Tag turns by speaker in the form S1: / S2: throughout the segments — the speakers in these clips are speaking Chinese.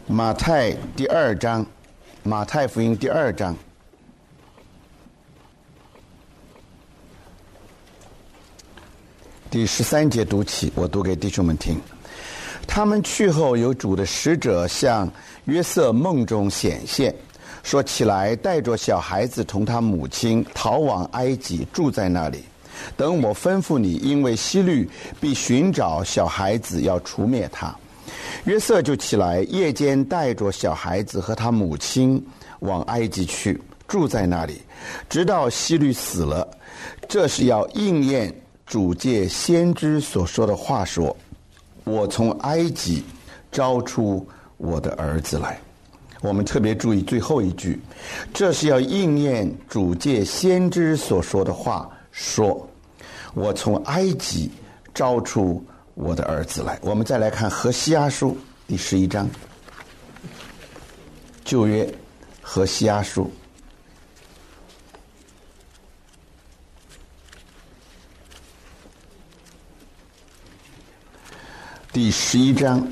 S1: 马太第2章，马太福音第2章第13节读起，我读给弟兄们听。他们去后，有主的使者向约瑟梦中显现，说：起来，带着小孩子同他母亲逃往埃及，住在那里，等我吩咐你，因为希律必寻找小孩子，要除灭他。约瑟就起来，夜间带着小孩子和他母亲往埃及去，住在那里，直到希律死了。这是要应验主借先知所说的话，说：我从埃及招出我的儿子来。我们特别注意最后一句，这是要应验主借先知所说的话，说：我从埃及招出我的儿子来。我们再来看何西阿书第11章，旧约何西阿书第11章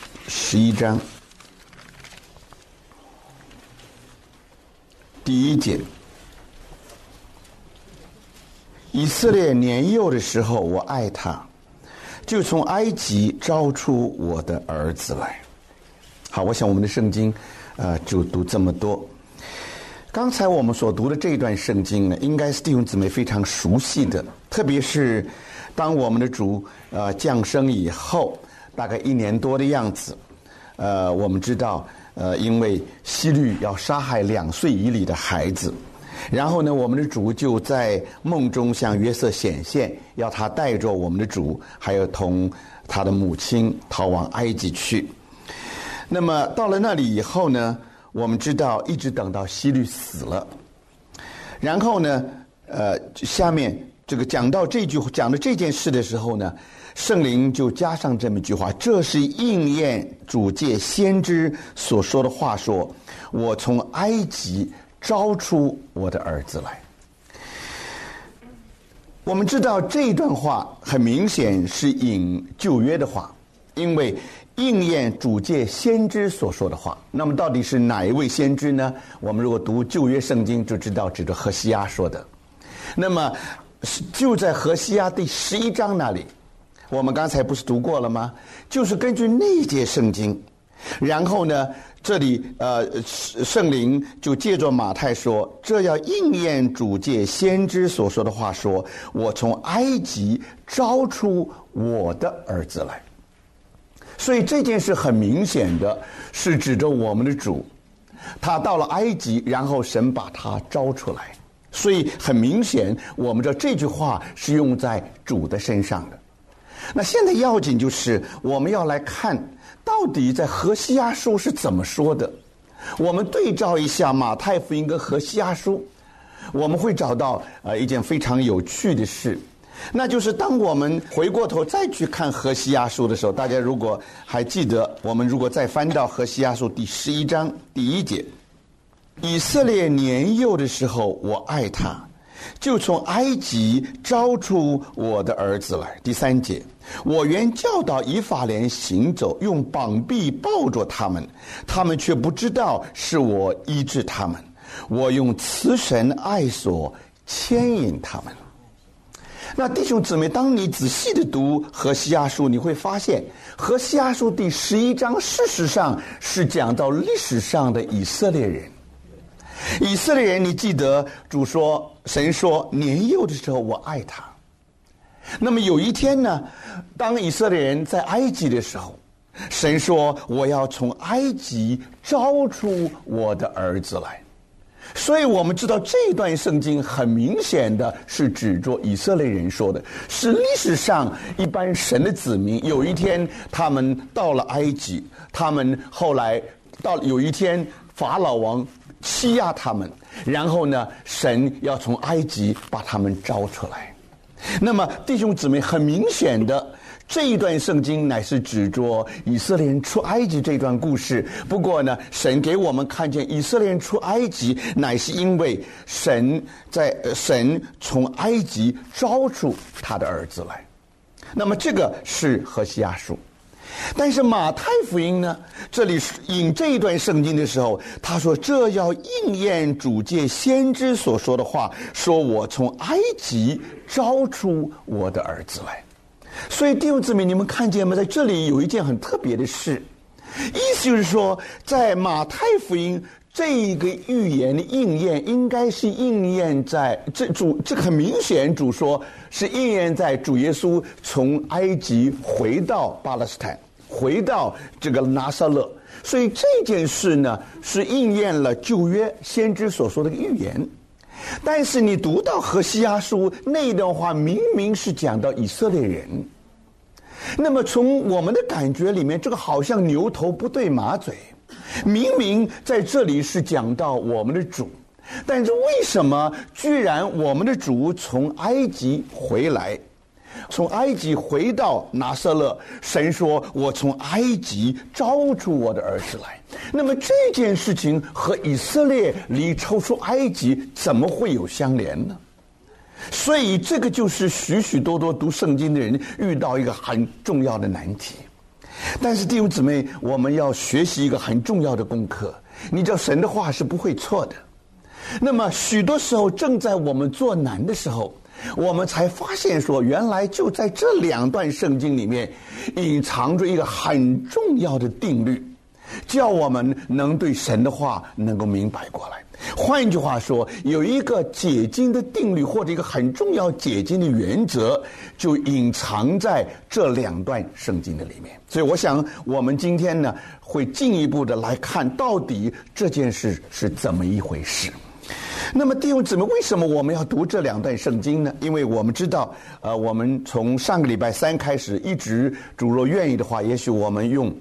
S1: 第1节，以色列年幼的时候，我爱他，就从埃及招出我的儿子来。好，我想我们的圣经就读这么多。刚才我们所读的这一段圣经呢，应该是弟兄姊妹非常熟悉的，特别是当我们的主降生以后，大概1年多的样子，我们知道因为希律要杀害2岁以里的孩子，然后呢，我们的主就在梦中向约瑟显现，要他带着我们的主还有同他的母亲逃往埃及去。那么到了那里以后呢，我们知道一直等到希律死了，然后呢下面这个讲到这件事的时候呢，圣灵就加上这么一句话：这是应验主借先知所说的话，说：我从埃及招出我的儿子来。我们知道这一段话很明显是引旧约的话，因为应验主借先知所说的话。那么到底是哪一位先知呢？我们如果读旧约圣经就知道，指着何西阿说的。那么就在何西阿第11章那里，我们刚才不是读过了吗？就是根据那节圣经，然后呢，这里圣灵就借着马太说：这要应验主借先知所说的话，说：我从埃及招出我的儿子来。所以这件事很明显的是指着我们的主，他到了埃及，然后神把他招出来。所以很明显，我们知道这句话是用在主的身上的。那现在要紧就是我们要来看到底在何西阿书是怎么说的。我们对照一下马太福音跟何西阿书，我们会找到一件非常有趣的事，那就是当我们回过头再去看何西阿书的时候，大家如果还记得，我们如果再翻到何西阿书第11章第1节，以色列年幼的时候，我爱他，就从埃及招出我的儿子来。第3节，我原教导以法莲行走，用膀臂抱着他们，他们却不知道是我医治他们，我用慈神爱所牵引他们。那弟兄姊妹，当你仔细的读何西阿书，你会发现何西阿书第11章事实上是讲到历史上的以色列人。以色列人，你记得主说，神说年幼的时候我爱他。那么有一天呢，当以色列人在埃及的时候，神说我要从埃及招出我的儿子来。所以我们知道这段圣经很明显的是指着以色列人说的，是历史上一般神的子民，有一天他们到了埃及，他们后来到有一天法老王欺压他们，然后呢，神要从埃及把他们招出来。那么弟兄姊妹，很明显的这一段圣经乃是指着以色列人出埃及这段故事。不过呢，神给我们看见以色列人出埃及乃是因为神从埃及招出他的儿子来。那么这个是何西阿书。 但是马太福音呢，这里引这一段圣经的时候，他说这要应验主借先知所说的话，说我从埃及招出我的儿子来。所以弟兄姊妹，你们看见吗？在这里有一件很特别的事，意思就是说，在马太福音这一个预言的应验，应该是应验在这很明显，主说是应验在主耶稣从埃及回到巴勒斯坦，回到这个拿撒勒。所以这件事呢，是应验了旧约先知所说的预言。但是你读到何西阿书那一段话，明明是讲到以色列人。那么从我们的感觉里面，这个好像牛头不对马嘴。明明在这里是讲到我们的主，但是为什么居然我们的主从埃及回来，从埃及回到拿撒勒，神说我从埃及招出我的儿子来。那么这件事情和以色列离抽出埃及怎么会有相连呢？所以这个就是许许多多读圣经的人遇到一个很重要的难题。但是弟兄姊妹，我们要学习一个很重要的功课，你知道神的话是不会错的。那么许多时候正在我们做难的时候，我们才发现说，原来就在这两段圣经里面隐藏着一个很重要的定律，叫我们能对神的话能够明白过来。换句话说，有一个解经的定律，或者一个很重要解经的原则，就隐藏在这两段圣经的里面。所以我想我们今天呢，会进一步的来看到底这件事是怎么一回事。那么弟兄姊妹，为什么我们要读这两段圣经呢？因为我们知道我们从上个礼拜三开始，一直主若愿意的话，也许我们用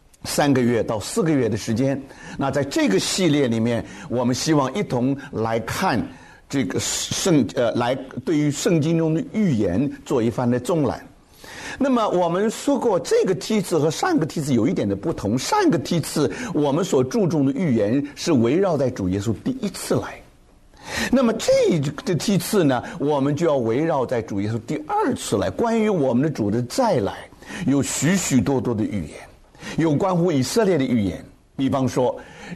S1: 3个月到4个月的时间，那在这个系列里面，我们希望一同来看这个来对于圣经中的预言做一番的纵览。那么我们说过，这个梯次和上个梯次有一点的不同。上个梯次我们所注重的预言是围绕在主耶稣第一次来，那么这个梯次呢，我们就要围绕在主耶稣第二次来。关于我们的主的再来，有许许多多的预言。有关乎以色列的预言，比方说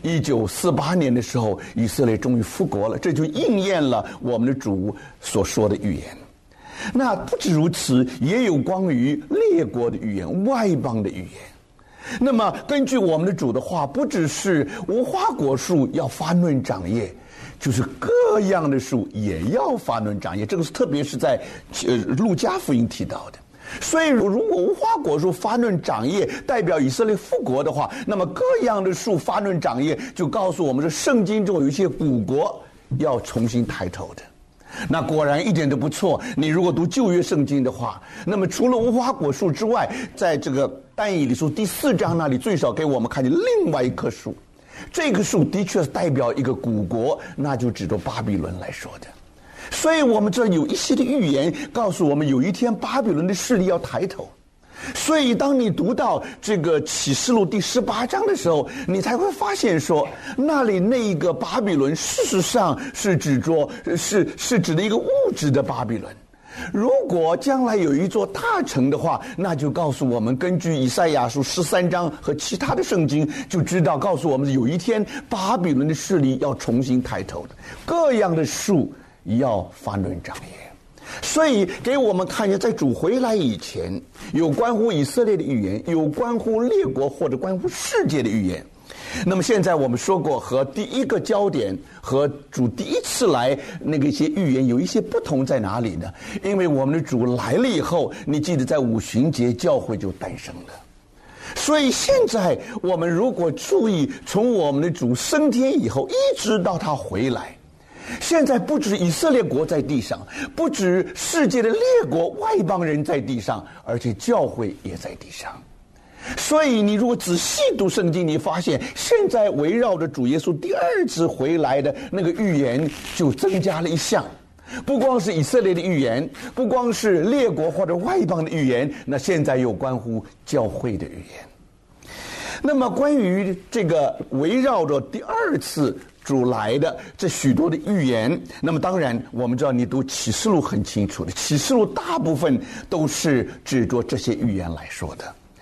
S1: 1948年的时候，以色列终于复国了，这就应验了我们的主所说的预言。那不止如此，也有关于列国的预言，外邦的预言。那么根据我们的主的话，不只是无花果树要发嫩长叶，就是各样的树也要发嫩长叶，这个是特别是在路加福音提到的。所以如果无花果树发嫩长叶代表以色列复国的话，那么各样的树发嫩长叶就告诉我们说，圣经中有一些古国要重新抬头的。那果然一点都不错。你如果读旧约圣经的话，那么除了无花果树之外，在这个但以理书第4章那里最少给我们看见另外一棵树，这棵树的确是代表一个古国，那就指着巴比伦来说的。所以我们这有一些的预言告诉我们，有一天巴比伦的势力要抬头。所以当你读到这个启示录第18章的时候，你才会发现说，那里那一个巴比伦事实上是指着是指的一个物质的巴比伦。如果将来有一座大城的话，那就告诉我们，根据以赛亚书13章和其他的圣经就知道，告诉我们有一天巴比伦的势力要重新抬头的，各样的树要发嫩长叶。所以给我们看见，在主回来以前，有关乎以色列的预言，有关乎列国或者关乎世界的预言。那么现在我们说过，和第一个焦点和主第一次来那个一些预言有一些不同在哪里呢？因为我们的主来了以后，你记得在五旬节教会就诞生了。所以现在我们如果注意，从我们的主升天以后一直到他回来，现在不止以色列国在地上，不止世界的列国外邦人在地上，而且教会也在地上。所以你如果仔细读圣经，你发现现在围绕着主耶稣第二次回来的那个预言就增加了一项，不光是以色列的预言，不光是列国或者外邦的预言，那现在有关乎教会的预言。那么关于这个围绕着第二次主来的这许多的预言，那么当然我们知道，你读启示录很清楚的，启示录大部分都是指着这些预言来说的。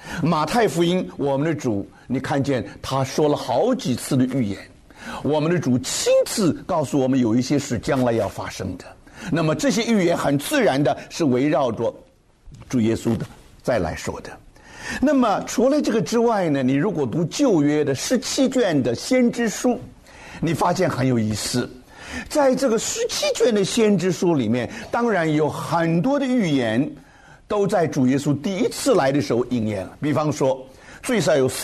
S1: 马太福音，我们的主，你看见他说了好几次的预言，我们的主亲自告诉我们有一些事将来要发生的。那么这些预言很自然的是围绕着主耶稣的再来说的。那么除了这个之外呢，你如果读旧约的17卷的先知书，你发现很有意思。在这个17卷的先知书里面，当然有很多的预言都在主耶稣第一次来的时候应验了。比方说最少有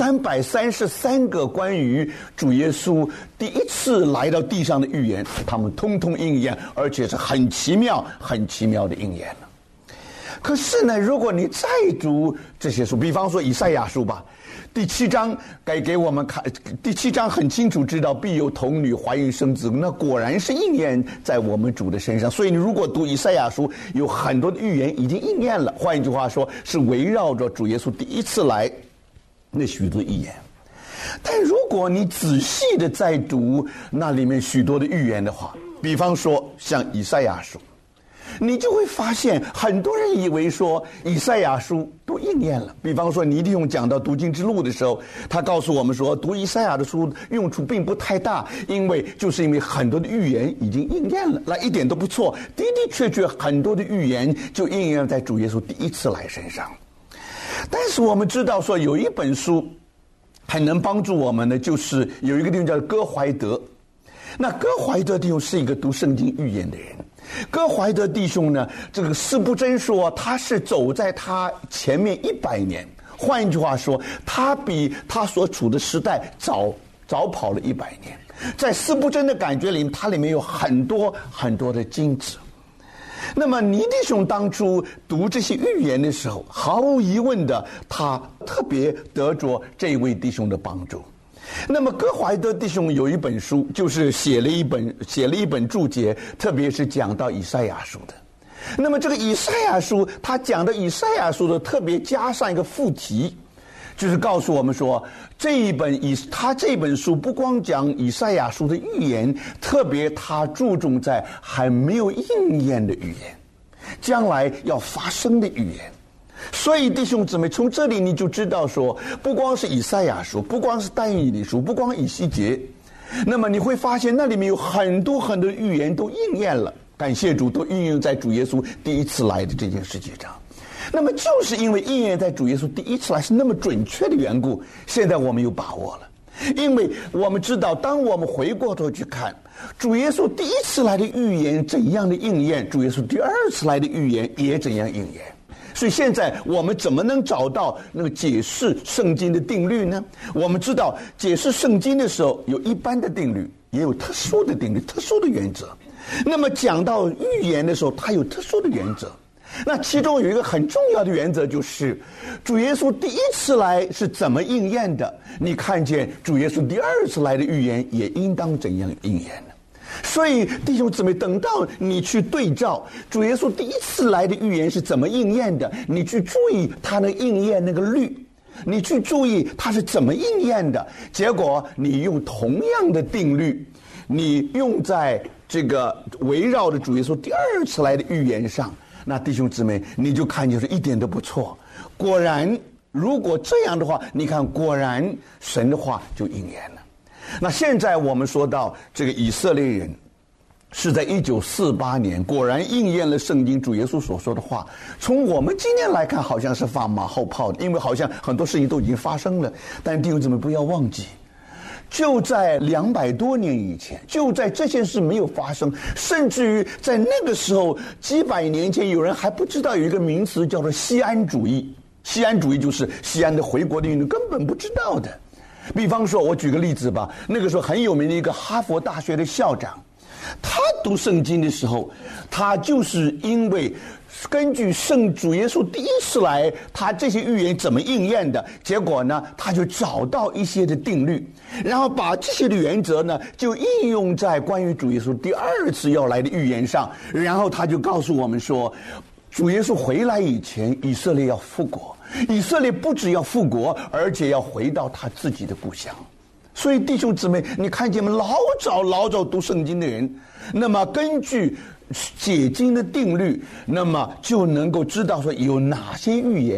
S1: 333个关于主耶稣第一次来到地上的预言，他们通通应验，而且是很奇妙很奇妙的应验了。可是呢，如果你再读这些书，比方说以赛亚书吧，第7章给我们看，第7章很清楚知道必有童女怀孕生子，那果然是应验在我们主的身上。所以你如果读以赛亚书，有很多的预言已经应验了，换一句话说，是围绕着主耶稣第一次来那许多预言。但如果你仔细的再读那里面许多的预言的话，比方说像以赛亚书，你就会发现很多人以为说以赛亚书都应验了。比方说尼弟兄讲到读经之路的时候，他告诉我们说读以赛亚的书用处并不太大，因为很多的预言已经应验了，那一点都不错，的的确确很多的预言就应验在主耶稣第一次来身上。但是我们知道说有一本书很能帮助我们的，就是有一个弟兄叫哥怀德。那哥怀德弟兄是一个读圣经预言的人。哥怀德弟兄呢，这个司布真说他是走在他前面100年，换一句话说，他比他所处的时代早跑了100年。在司布真的感觉里，他里面有很多很多的金子。那么尼弟兄当初读这些预言的时候，毫无疑问的，他特别得着这位弟兄的帮助。那么哥怀德弟兄有一本书，就是写了一本注解，特别是讲到以赛亚书的。那么这个以赛亚书，他讲的以赛亚书的特别加上一个副题，就是告诉我们说，他这本书不光讲以赛亚书的预言，特别他注重在还没有应验的预言，将来要发生的预言。所以弟兄姊妹，从这里你就知道说，不光是以赛亚书，不光是但以理书，不光以西结，那么你会发现那里面有很多很多预言都应验了，感谢主，都应用在主耶稣第一次来的这件事情上。那么就是因为应验在主耶稣第一次来是那么准确的缘故，现在我们有把握了。因为我们知道，当我们回过头去看主耶稣第一次来的预言怎样的应验，主耶稣第二次来的预言也怎样应验。所以现在我们怎么能找到那个解释圣经的定律呢？我们知道解释圣经的时候有一般的定律，也有特殊的定律，特殊的原则。那么讲到预言的时候，它有特殊的原则。那其中有一个很重要的原则，就是主耶稣第一次来是怎么应验的，你看见主耶稣第二次来的预言也应当怎样应验呢？所以弟兄姊妹，等到你去对照主耶稣第一次来的预言是怎么应验的，你去注意他的应验那个律，你去注意他是怎么应验的，结果你用同样的定律，你用在这个围绕着主耶稣第二次来的预言上，那弟兄姊妹，你就看见是一点都不错。果然，如果这样的话，你看果然神的话就应验了。那现在我们说到这个以色列人是在1948年果然应验了圣经主耶稣所说的话，从我们今天来看好像是放马后炮的，因为好像很多事情都已经发生了。但弟兄姊妹不要忘记，就在200多年以前，就在这件事没有发生，甚至于在那个时候几百年前，有人还不知道有一个名词叫做锡安主义。锡安主义就是锡安的回国的运动，根本不知道的。比方说我举个例子吧，那个时候很有名的一个哈佛大学的校长，他读圣经的时候，他就是因为根据圣主耶稣第一次来他这些预言怎么应验的，结果呢他就找到一些的定律，然后把这些的原则呢就应用在关于主耶稣第二次要来的预言上，然后他就告诉我们说，主耶稣回来以前，以色列要复国，以色列不只要复国，而且要回到他自己的故乡。所以弟兄姊妹，你看见吗？老早读圣经的人，那么根据解经的定律，那么就能够知道说有哪些预言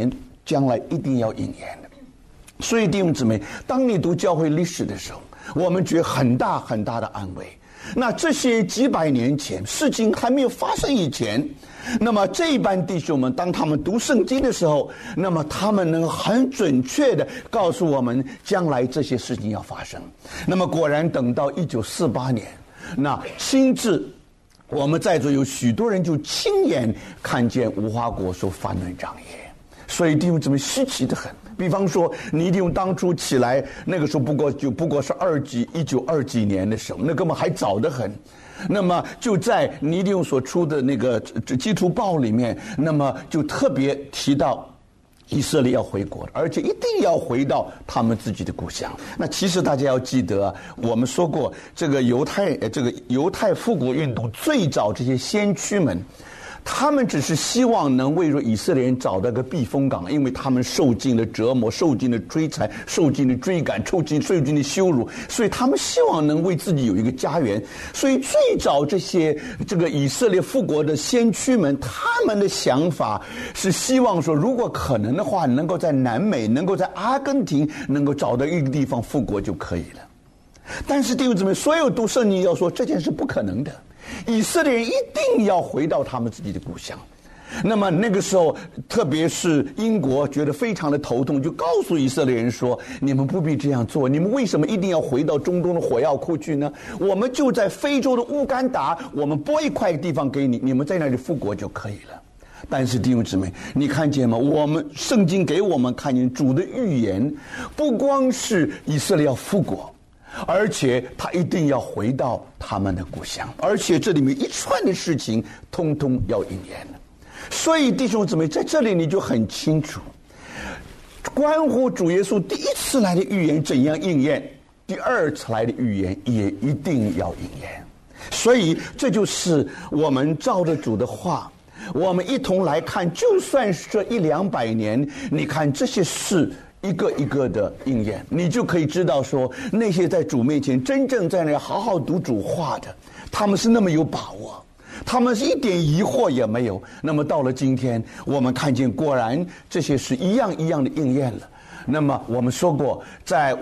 S1: 将来一定要应验的。所以弟兄姊妹，当你读教会历史的时候，我们觉得很大很大的安慰。那这些几百年前事情还没有发生以前，那么这一班弟兄们当他们读圣经的时候，那么他们能很准确的告诉我们将来这些事情要发生。那么果然等到1948年，那亲自我们在座有许多人就亲眼看见无花果树翻轮长耶，所以弟兄姊妹稀奇得很。比方说尼丁当初起来那个时候不过是1920几年的时候，那根本还早得很。那么就在尼丁所出的那个基督报里面，那么就特别提到以色列要回国，而且一定要回到他们自己的故乡。那其实大家要记得，我们说过这个犹太复国运动最早这些先驱们，他们只是希望能为以色列人找到个避风港，因为他们受尽了折磨，受尽了摧残，受尽了追赶，受尽了羞辱，所以他们希望能为自己有一个家园。所以最早这些以色列复国的先驱们，他们的想法是希望说，如果可能的话，能够在南美，能够在阿根廷，能够找到一个地方复国就可以了。但是弟兄姊妹，所有读圣经要说这件事不可能的，以色列人一定要回到他们自己的故乡。那么那个时候，特别是英国觉得非常的头痛，就告诉以色列人说，你们不必这样做，你们为什么一定要回到中东的火药库去呢？我们就在非洲的乌干达，我们拨一块地方给你，你们在那里复国就可以了。但是弟兄姊妹，你看见吗？我们圣经给我们看见主的预言，不光是以色列要复国，而且他一定要回到他们的故乡，而且这里面一串的事情通通要应验了。所以弟兄姊妹，在这里你就很清楚，关乎主耶稣第一次来的预言怎样应验，第二次来的预言也一定要应验。所以这就是我们照着主的话，我们一同来看，就算是这100-200年，你看这些事一个一个的应验，你就可以知道说，那些在主面前真正在那好好读主话的，他们是那么有把握，他们是一点疑惑也没有。那么到了今天，我们看见果然这些是一样一样的应验了。那么我们说过，在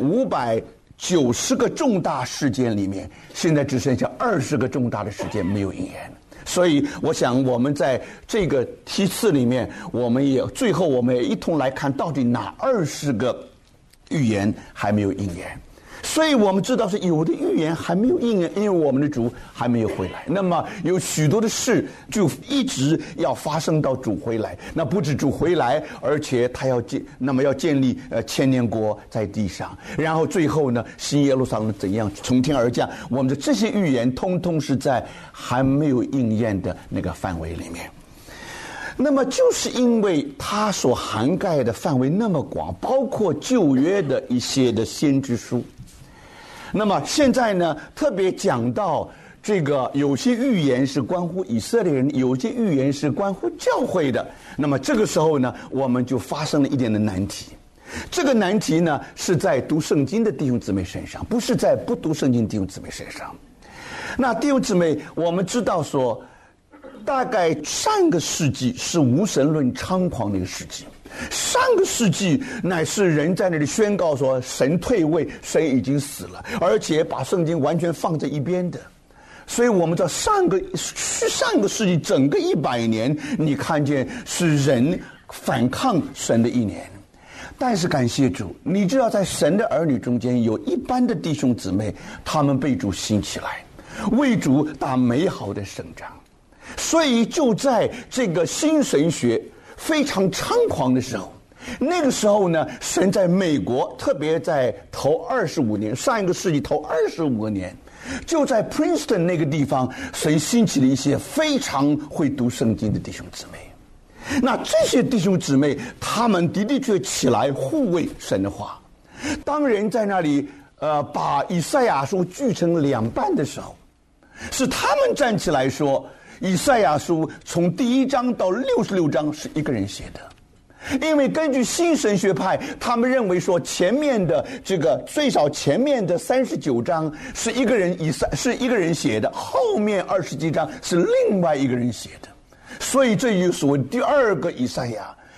S1: 590个重大事件里面，现在只剩下20个重大的事件没有应验。所以我想我们在这个梯次里面，最后我们也一同来看到底哪20个预言还没有应验。所以我们知道是有的预言还没有应验，因为我们的主还没有回来。那么有许多的事就一直要发生到主回来。那不止主回来，而且他要建立千年国在地上，然后最后呢，新耶路撒冷怎样从天而降。我们的这些预言通通是在还没有应验的那个范围里面。那么就是因为它所涵盖的范围那么广，包括旧约的一些的先知书。那么现在呢，特别讲到这个有些预言是关乎以色列人，有些预言是关乎教会的。那么这个时候呢，我们就发生了一点的难题。这个难题呢，是在读圣经的弟兄姊妹身上，不是在不读圣经弟兄姊妹身上。那弟兄姊妹，我们知道说，大概上个世纪是无神论猖狂的一个世纪。上个世纪乃是人在那里宣告说神退位，神已经死了，而且把圣经完全放在一边的。所以我们知道上个世纪整个100年，你看见是人反抗神的一年。但是感谢主，你知道在神的儿女中间有一般的弟兄姊妹，他们被主兴起来，为主打美好的胜仗。所以就在这个新神学非常猖狂的时候，那个时候呢，神在美国，特别在头25年，上一个世纪头25年，就在 Princeton 那个地方，神兴起了一些非常会读圣经的弟兄姊妹。那这些弟兄姊妹，他们的确起来护卫神的话。当人在那里把以赛亚书锯成2半的时候，是他们站起来说，以赛亚书从第1章到66章是一个人写的。因为根据新神学派，他们认为说前面的最少前面的39章是一个人写的，后面20几章是另外一个人写的。所以这就所谓第2个以赛亚。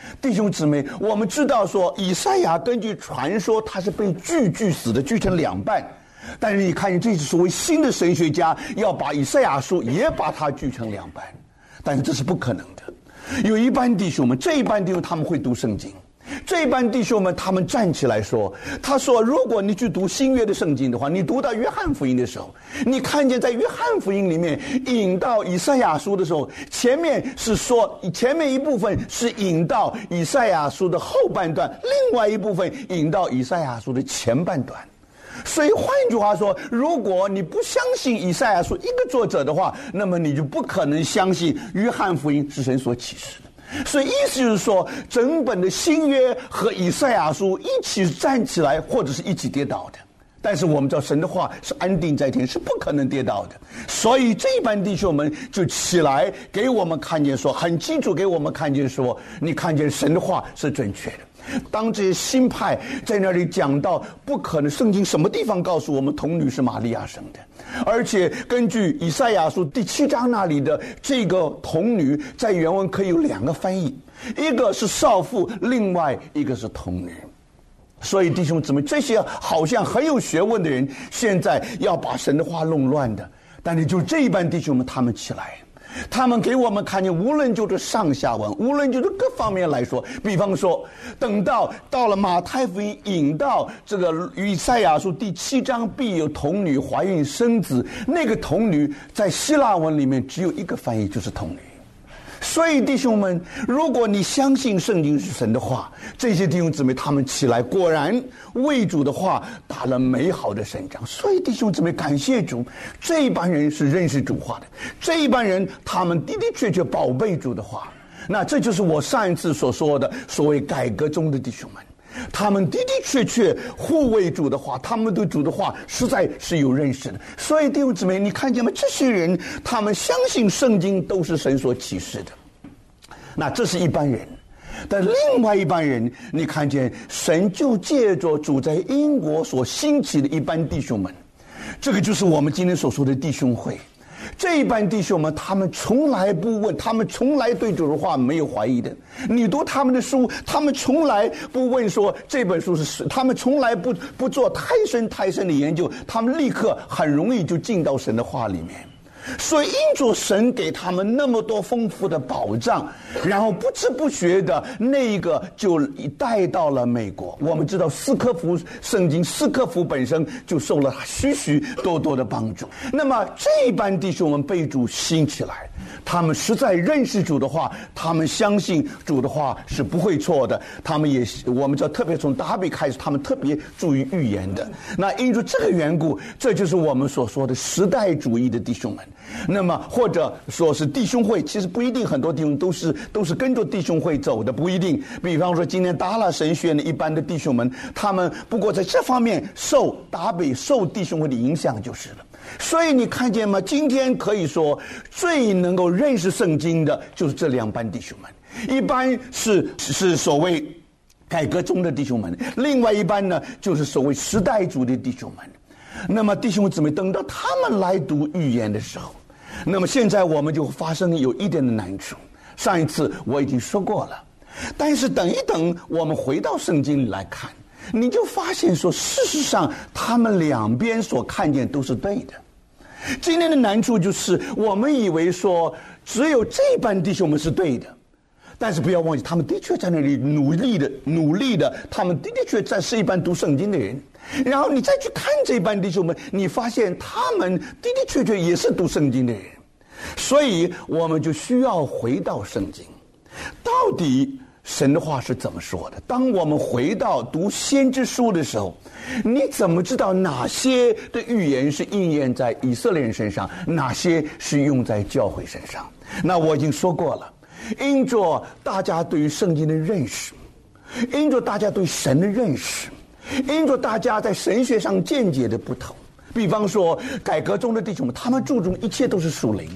S1: 弟兄姊妹，我们知道说以赛亚根据传说他是被锯死的，锯成两半。但是你看见这是所谓新的神学家要把以赛亚书也把它锯成两半，但是这是不可能的。有一班弟兄们，这一班弟兄他们会读圣经，这一班弟兄们他们站起来说，他说如果你去读新约的圣经的话，你读到约翰福音的时候，你看见在约翰福音里面引到以赛亚书的时候，前面是说前面一部分是引到以赛亚书的后半段，另外一部分引到以赛亚书的前半段。所以换句话说，如果你不相信以赛亚书一个作者的话，那么你就不可能相信约翰福音是神所启示的。所以意思就是说，整本的新约和以赛亚书一起站起来，或者是一起跌倒的。但是我们知道神的话是安定在天，是不可能跌倒的。所以这一班弟兄们就起来给我们看见说，很清楚给我们看见说，你看见神的话是准确的。当这些新派在那里讲到不可能，圣经什么地方告诉我们童女是玛利亚生的？而且根据以赛亚书第7章那里的这个童女，在原文可以有2个翻译，一个是少妇，另外一个是童女。所以弟兄姊妹，这些好像很有学问的人，现在要把神的话弄乱的，但是就这一班弟兄们，他们起来，他们给我们看见，无论就是上下文，无论就是各方面来说，比方说等到了马太福音引到这个以赛亚书第7章，必有童女怀孕生子，那个童女在希腊文里面只有一个翻译，就是童女。所以弟兄们，如果你相信圣经是神的话，这些弟兄姊妹他们起来，果然为主的话打了美好的胜仗。所以弟兄姊妹，感谢主，这一班人是认识主话的，这一班人他们的的确确宝贝主的话。那这就是我上一次所说的所谓改革中的弟兄们，他们的的确确护卫主的话，他们对主的话实在是有认识的。所以弟兄姊妹，你看见吗？这些人他们相信圣经都是神所启示的。那这是一般人，但另外一般人，你看见神就借着主在英国所兴起的一般弟兄们，这个就是我们今天所说的弟兄会。这一班弟兄们，他们从来不问，他们从来对主的话没有怀疑的。你读他们的书，他们从来不问说这本书是，他们从来不做太深的研究，他们立刻很容易就进到神的话里面。所以因着神给他们那么多丰富的保障，然后不知不觉的那个就带到了美国。我们知道斯科夫圣经，斯科夫本身就受了许许多多的帮助。那么这一班弟兄们被主兴起来，他们实在认识主的话，他们相信主的话是不会错的。他们也，我们知道特别从达比开始，他们特别注意预言的。那因着这个缘故，这就是我们所说的时代主义的弟兄们。那么或者说是弟兄会，其实不一定，很多弟兄都是跟着弟兄会走的，不一定。比方说今天达拉神学院的一般的弟兄们，他们不过在这方面受弟兄会的影响就是了。所以你看见吗？今天可以说最能够认识圣经的就是这2班弟兄们，一般是所谓改革中的弟兄们，另外一班呢就是所谓时代主的弟兄们。那么弟兄姊妹，等到他们来读预言的时候，那么现在我们就发生有一点的难处。上一次我已经说过了，但是等一等，我们回到圣经里来看，你就发现说，事实上他们两边所看见都是对的。今天的难处就是我们以为说只有这班弟兄们是对的，但是不要忘记，他们的确在那里努力的，他们的确在是一班读圣经的人。然后你再去看这班弟兄们，你发现他们的确也是读圣经的人。所以我们就需要回到圣经，到底神的话是怎么说的？当我们回到读先知书的时候，你怎么知道哪些的预言是应验在以色列人身上，哪些是用在教会身上？那我已经说过了，因着大家对于圣经的认识，因着大家对神的认识，因着大家在神学上见解的不同，比方说改革中的弟兄们，他们注重一切都是属灵的，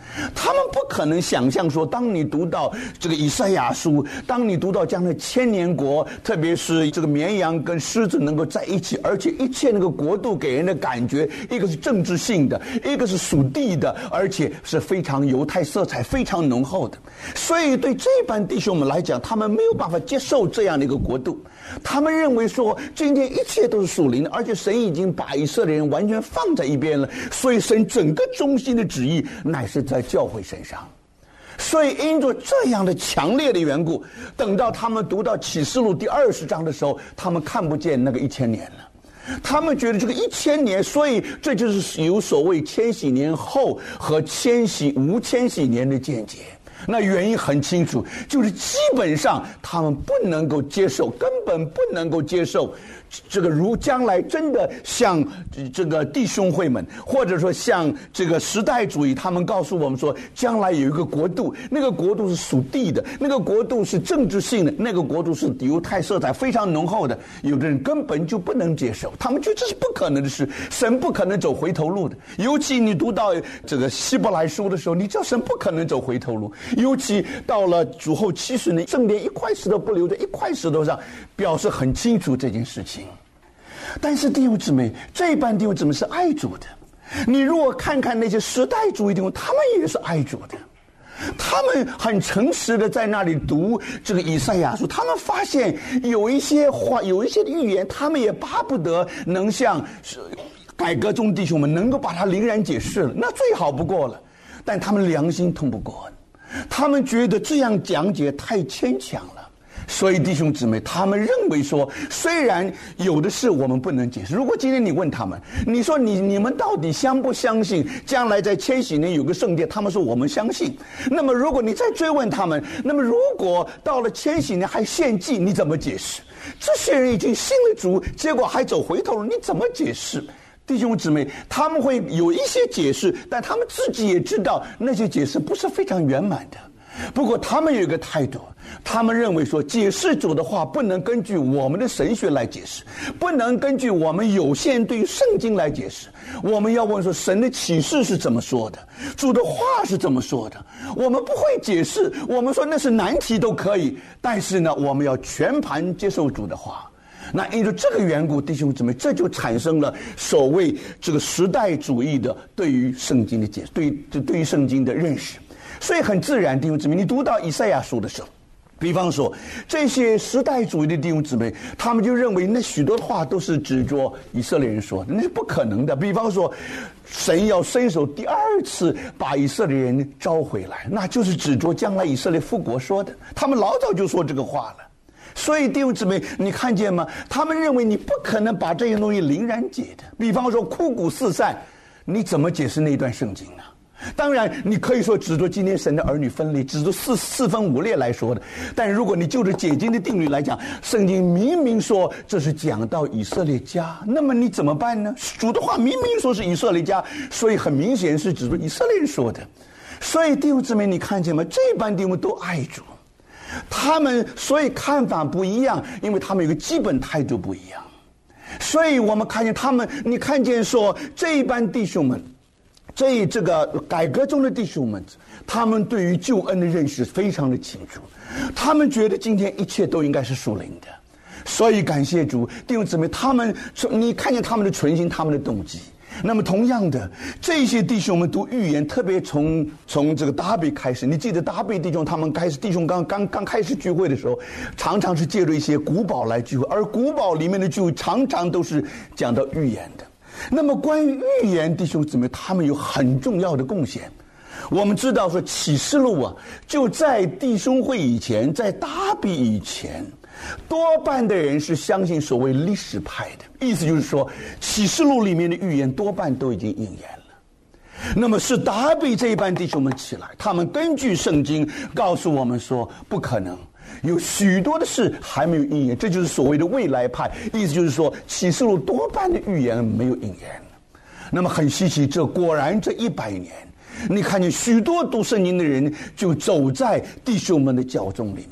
S1: 他们不可能想象说，当你读到这个以赛亚书，当你读到将来千年国，特别是这个绵羊跟狮子能够在一起，而且一切那个国度给人的感觉，一个是政治性的，一个是属地的，而且是非常犹太色彩非常浓厚的。所以对这班弟兄们来讲，他们没有办法接受这样的一个国度，他们认为说今天一切都是属灵的，而且神已经把以色列人完全放在一边了，所以神整个中心的旨意乃是在教会身上。所以因着这样的强烈的缘故，等到他们读到启示录第20章的时候，他们看不见那个1000年了，他们觉得这个1000年，所以这就是有所谓千禧年后和无千禧年的见解。那原因很清楚，就是基本上他们不能够接受，根本不能够接受这个如将来真的像这个弟兄会们，或者说像这个时代主义，他们告诉我们说将来有一个国度，那个国度是属地的，那个国度是政治性的，那个国度是犹太色彩非常浓厚的，有的人根本就不能接受，他们觉得这是不可能的事，神不可能走回头路的。尤其你读到这个希伯来书的时候，你知道神不可能走回头路，尤其到了主后70年，圣殿一块石头不留在一块石头上，表示很清楚这件事情。但是弟兄姊妹，这班弟兄姊妹是爱主的，你如果看看那些时代主义弟兄，他们也是爱主的，他们很诚实的在那里读这个以赛亚书，他们发现有一些话，有一些预言，他们也巴不得能像改革中弟兄们能够把它凌然解释了，那最好不过了，但他们良心通不过，他们觉得这样讲解太牵强了。所以弟兄姊妹，他们认为说，虽然有的事我们不能解释，如果今天你问他们，你说你们到底相不相信将来在千禧年有个圣殿，他们说我们相信。那么如果你再追问他们，那么如果到了千禧年还献祭，你怎么解释？这些人已经信了主，结果还走回头了，你怎么解释？弟兄姊妹，他们会有一些解释，但他们自己也知道那些解释不是非常圆满的。不过他们有一个态度，他们认为说，解释主的话不能根据我们的神学来解释，不能根据我们有限对于圣经来解释，我们要问说神的启示是怎么说的，主的话是怎么说的。我们不会解释，我们说那是难题都可以，但是呢，我们要全盘接受主的话。那因着这个缘故，弟兄姊妹，这就产生了所谓这个时代主义的对于圣经的解释，对于圣经的认识。所以很自然，弟兄姊妹，你读到以赛亚书的时候，比方说这些时代主义的弟兄姊妹，他们就认为那许多话都是指着以色列人说的，那是不可能的。比方说神要伸手第2次把以色列人招回来，那就是指着将来以色列复国说的，他们老早就说这个话了。所以弟兄姊妹，你看见吗？他们认为你不可能把这些东西凌然解的。比方说枯骨四散，你怎么解释那一段圣经呢？当然你可以说指着今天神的儿女分裂，指着四分五裂来说的，但如果你就着解经的定律来讲，圣经明明说这是讲到以色列家，那么你怎么办呢？主的话明明说是以色列家，所以很明显是指着以色列人说的。所以弟兄姊妹，你看见吗？这班弟兄都爱主，他们所以看法不一样，因为他们有个基本态度不一样。所以我们看见他们，你看见说这一班弟兄们，这个改革中的弟兄们，他们对于救恩的认识非常的清楚，他们觉得今天一切都应该是属灵的。所以感谢主，弟兄姊妹，你看见他们的存心，他们的动机。那么同样的，这些弟兄们读预言，特别从这个达比开始，你记得达比弟兄他们弟兄刚开始聚会的时候，常常是借着一些古堡来聚会，而古堡里面的聚会常常都是讲到预言的。那么关于预言，弟兄姊妹，他们有很重要的贡献。我们知道说启示录啊，就在弟兄会以前，在达比以前，多半的人是相信所谓历史派的，意思就是说启示录里面的预言多半都已经应验了。那么是达比这一班弟兄们起来，他们根据圣经告诉我们说不可能，有许多的事还没有应验，这就是所谓的未来派，意思就是说启示录多半的预言没有应验。那么很稀奇，这果然这100年，你看见许多读圣经的人就走在弟兄们的教宗里面，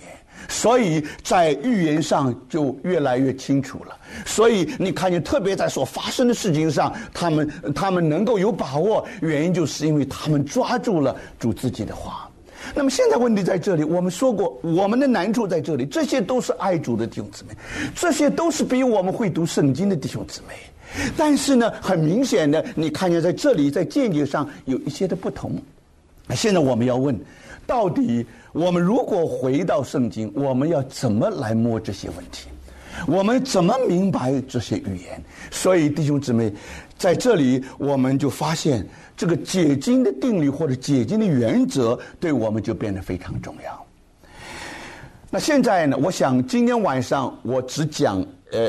S1: 所以在预言上就越来越清楚了。所以你看见，特别在所发生的事情上，他们能够有把握，原因就是因为他们抓住了主自己的话。那么现在问题在这里，我们说过，我们的难处在这里，这些都是爱主的弟兄姊妹，这些都是比我们会读圣经的弟兄姊妹。但是呢，很明显的，你看见在这里在见解上有一些的不同。现在我们要问，到底我们如果回到圣经，我们要怎么来摸这些问题？我们怎么明白这些语言？所以弟兄姊妹，在这里我们就发现，这个解经的定律或者解经的原则对我们就变得非常重要。那现在呢，我想今天晚上我只讲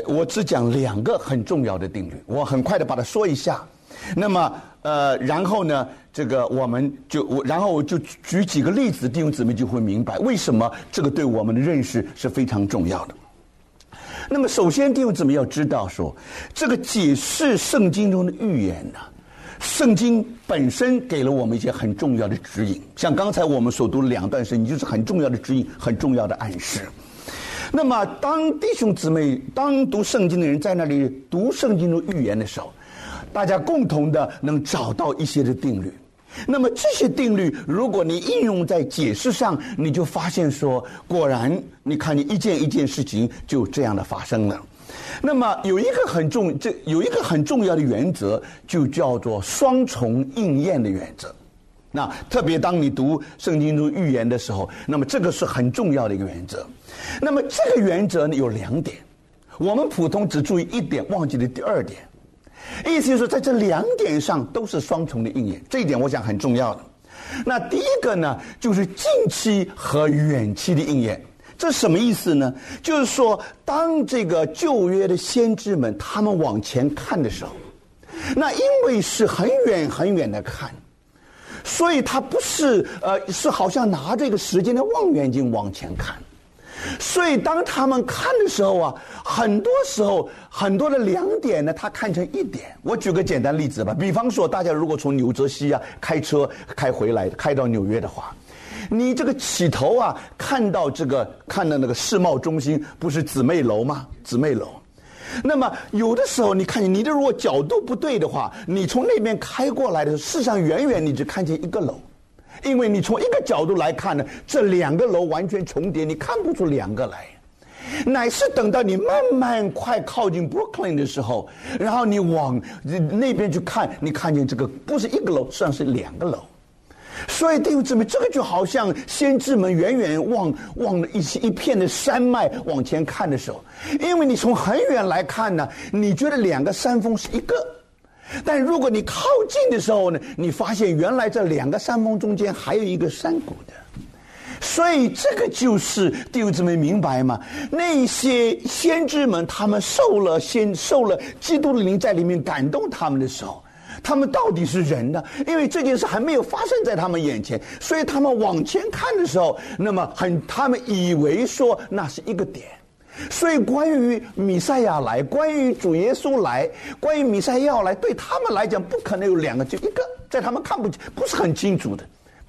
S1: 2个很重要的定律，我很快的把它说一下。那么然后呢，然后我就举几个例子，弟兄姊妹就会明白为什么这个对我们的认识是非常重要的。那么首先弟兄姊妹要知道说，这个解释圣经中的预言呢，圣经本身给了我们一些很重要的指引，像刚才我们所读的2段圣经就是很重要的指引，很重要的暗示。那么当弟兄姊妹，当读圣经的人在那里读圣经中预言的时候，大家共同的能找到一些的定律。那么这些定律如果你应用在解释上，你就发现说，果然你看你一件事情就这样的发生了。那么有一个很重要的原则，就叫做双重应验的原则。那特别当你读圣经中预言的时候，那么这个是很重要的一个原则。那么这个原则呢有2点，我们普通只注意1点，忘记了第2点。意思就是在这2点上都是双重的应验，这一点我想很重要的。那第一个呢，就是近期和远期的应验。这什么意思呢？就是说，当这个旧约的先知们他们往前看的时候，那因为是很远很远的看，所以他不是是好像拿这个时间的望远镜往前看。所以当他们看的时候啊，很多时候很多的2点呢，他看成1点。我举个简单例子吧，比方说大家如果从纽泽西啊开车开回来，开到纽约的话，你这个起头啊看到那个世贸中心不是姊妹楼吗？姊妹楼。那么有的时候你看你的如果角度不对的话，你从那边开过来的时候，事实上远远你只看见1个楼。因为你从一个角度来看呢，这2个楼完全重叠，你看不出2个来。乃是等到你慢慢快靠近 Brooklyn 的时候，然后你往那边去看，你看见这个不是1个楼，实际上是2个楼。所以弟兄姊妹，这个就好像先知们远远望了一片的山脉往前看的时候，因为你从很远来看呢，你觉得2个山峰是1个。但如果你靠近的时候呢，你发现原来这2个山峰中间还有一个山谷的。所以这个就是弟兄姊妹明白吗？那些先知们他们受了基督的灵在里面感动他们的时候，他们到底是人呢？因为这件事还没有发生在他们眼前，所以他们往前看的时候，那么他们以为说那是一个点。所以关于弥赛亚来，关于主耶稣来，关于弥赛亚要来，对他们来讲不可能有2个，就1个，在他们看不是很清楚的。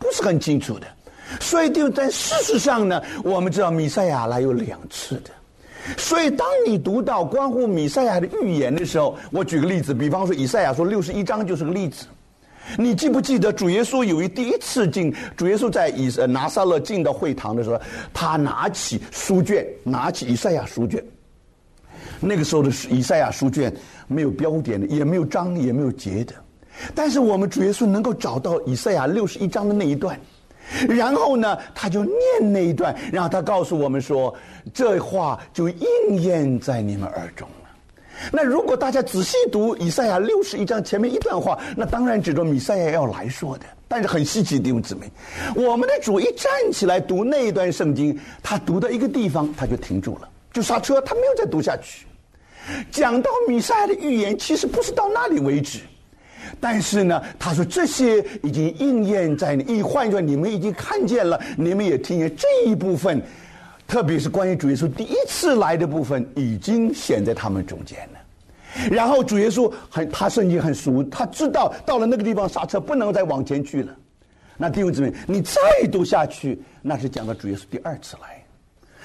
S1: 所以但事实上呢，我们知道弥赛亚来有2次的。所以当你读到关乎弥赛亚的预言的时候，我举个例子，比方说以赛亚说61章就是个例子。你记不记得主耶稣第一次主耶稣在拿撒勒进到会堂的时候，他拿起以赛亚书卷。那个时候的以赛亚书卷没有标点的，也没有章，也没有节的。但是我们主耶稣能够找到以赛亚61章的那一段，然后呢他就念那一段，然后他告诉我们说，这话就应验在你们耳中。那如果大家仔细读以赛亚61章前面一段话，那当然指着弥赛亚要来说的。但是很稀奇，弟兄姊妹，我们的主一站起来读那一段圣经，他读到一个地方他就停住了，就刹车，他没有再读下去。讲到弥赛亚的预言其实不是到那里为止，但是呢他说这些已经应验在你，换句话你们已经看见了，你们也听见这一部分，特别是关于主耶稣第一次来的部分已经显在他们中间了。然后主耶稣他圣经很熟，他知道到了那个地方刹车，不能再往前去了。那弟兄姊妹，你再读下去，那是讲到主耶稣第2次来。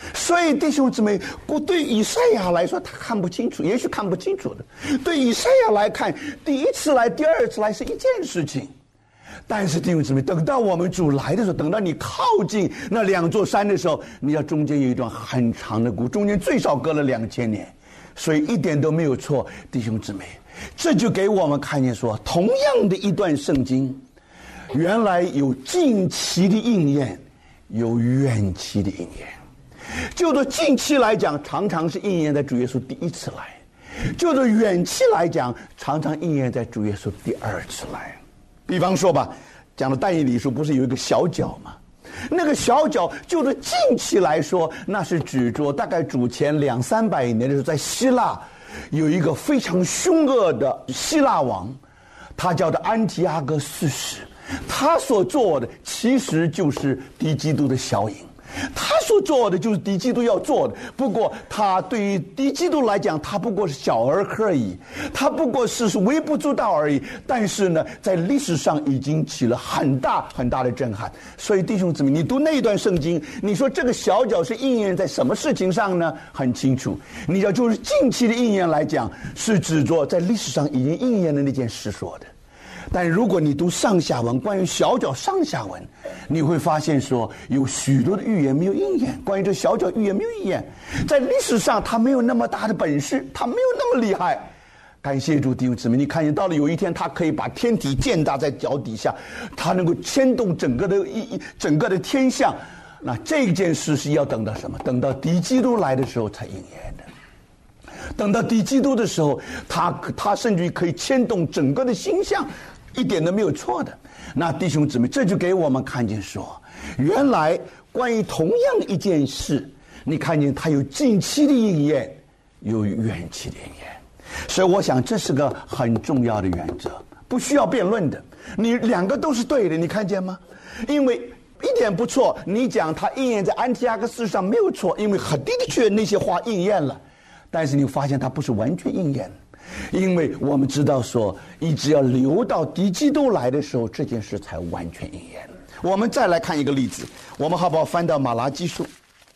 S1: 所以弟兄姊妹，对以赛亚来说，他看不清楚，也许看不清楚的。对以赛亚来看，第一次来、第二次来是一件事情。但是弟兄姊妹，等到我们主来的时候，等到你靠近那2座山的时候，你要中间有一段很长的谷，中间最少隔了2000年，所以一点都没有错。弟兄姊妹，这就给我们看见说，同样的一段圣经，原来有近期的应验，有远期的应验。就做近期来讲，常常是应验在主耶稣第一次来；就做远期来讲，常常应验在主耶稣第二次来。比方说吧，讲的但以理书不是有一个小角吗？那个小角就是近期来说，那是指着大概主前200-300年的时候，在希腊有一个非常凶恶的希腊王，他叫做安提阿哥四世。他所做的其实就是敌基督的小影，他所做的就是敌基督要做的。不过他对于敌基督来讲，他不过是小儿科而已，他不过是微不足道而已。但是呢，在历史上已经起了很大很大的震撼。所以弟兄姊妹，你读那一段圣经，你说这个小角是应验在什么事情上呢？很清楚，你要就是近期的应验来讲，是指着在历史上已经应验的那件事说的。但如果你读上下文，关于小角上下文，你会发现说有许多的预言没有应验，关于这小角预言没有应验，在历史上他没有那么大的本事，他没有那么厉害。感谢主弟兄姊妹，你看见到了有一天他可以把天体建大在脚底下，他能够牵动整个的天象。那这件事是要等到什么？等到敌基督来的时候才应验的。等到敌基督的时候，他甚至于可以牵动整个的星象，一点都没有错的。那弟兄姊妹，这就给我们看见说，原来关于同样一件事，你看见它有近期的应验，有远期的应验。所以我想这是个很重要的原则，不需要辩论的。你两个都是对的，你看见吗？因为一点不错，你讲它应验在安提阿哥四世上没有错，因为很的确那些话应验了。但是你发现它不是完全应验，因为我们知道说，一直要留到敌基督来的时候，这件事才完全应验。我们再来看一个例子，我们好不好翻到马拉基书？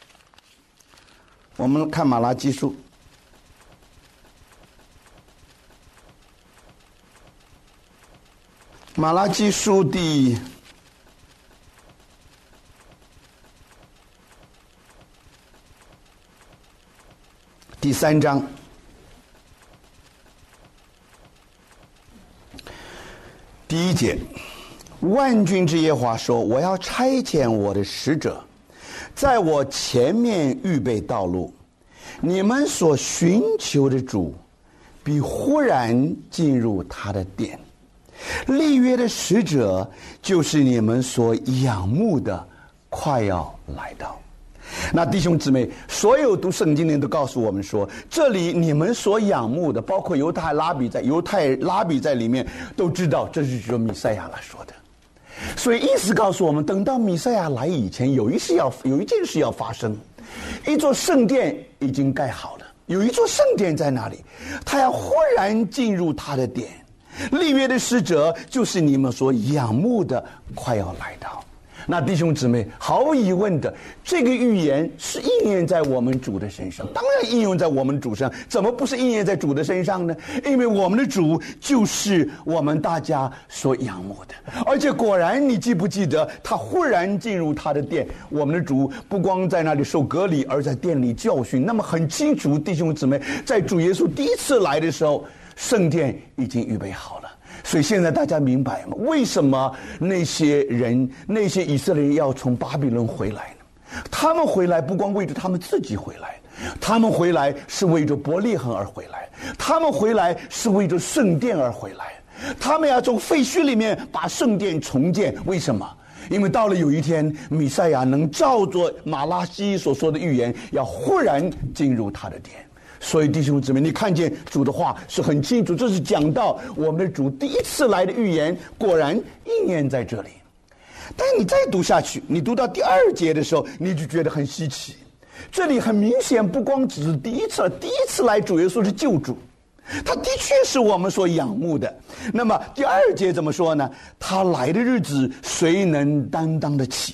S1: 我们看马拉基书，马拉基书第3章第1节，万军之耶和华说：我要差遣我的使者，在我前面预备道路，你们所寻求的主必忽然进入他的殿。立约的使者就是你们所仰慕的，快要来到。那弟兄姊妹，所有读圣经的人都告诉我们说，这里你们所仰慕的，包括犹太拉比在里面，都知道这是指弥赛亚来说的。所以意思告诉我们，等到弥赛亚来以前，有一件事要发生。一座圣殿已经盖好了，有一座圣殿在那里，他要忽然进入他的殿。立约的使者就是你们所仰慕的，快要来到。那弟兄姊妹，毫无疑问的，这个预言是应验在我们主的身上，当然应用在我们主身上，怎么不是应验在主的身上呢？因为我们的主就是我们大家所仰慕的。而且果然，你记不记得他忽然进入他的殿，我们的主不光在那里受隔离，而在殿里教训。那么很清楚，弟兄姊妹，在主耶稣第一次来的时候，圣殿已经预备好了。所以现在大家明白吗？为什么那些以色列人要从巴比伦回来呢？他们回来不光为着他们自己回来，他们回来是为着伯利恒而回来，他们回来是为着圣殿而回来，他们要从废墟里面把圣殿重建。为什么？因为到了有一天，弥赛亚能照着马拉基所说的预言，要忽然进入他的殿。所以弟兄姊妹，你看见主的话是很清楚，这是讲到我们的主第一次来的预言，果然应验在这里。但你再读下去，你读到第2节的时候，你就觉得很稀奇。这里很明显，不光只是第一次来主耶稣是救主，他的确是我们所仰慕的。那么第2节怎么说呢？他来的日子谁能担当得起呢？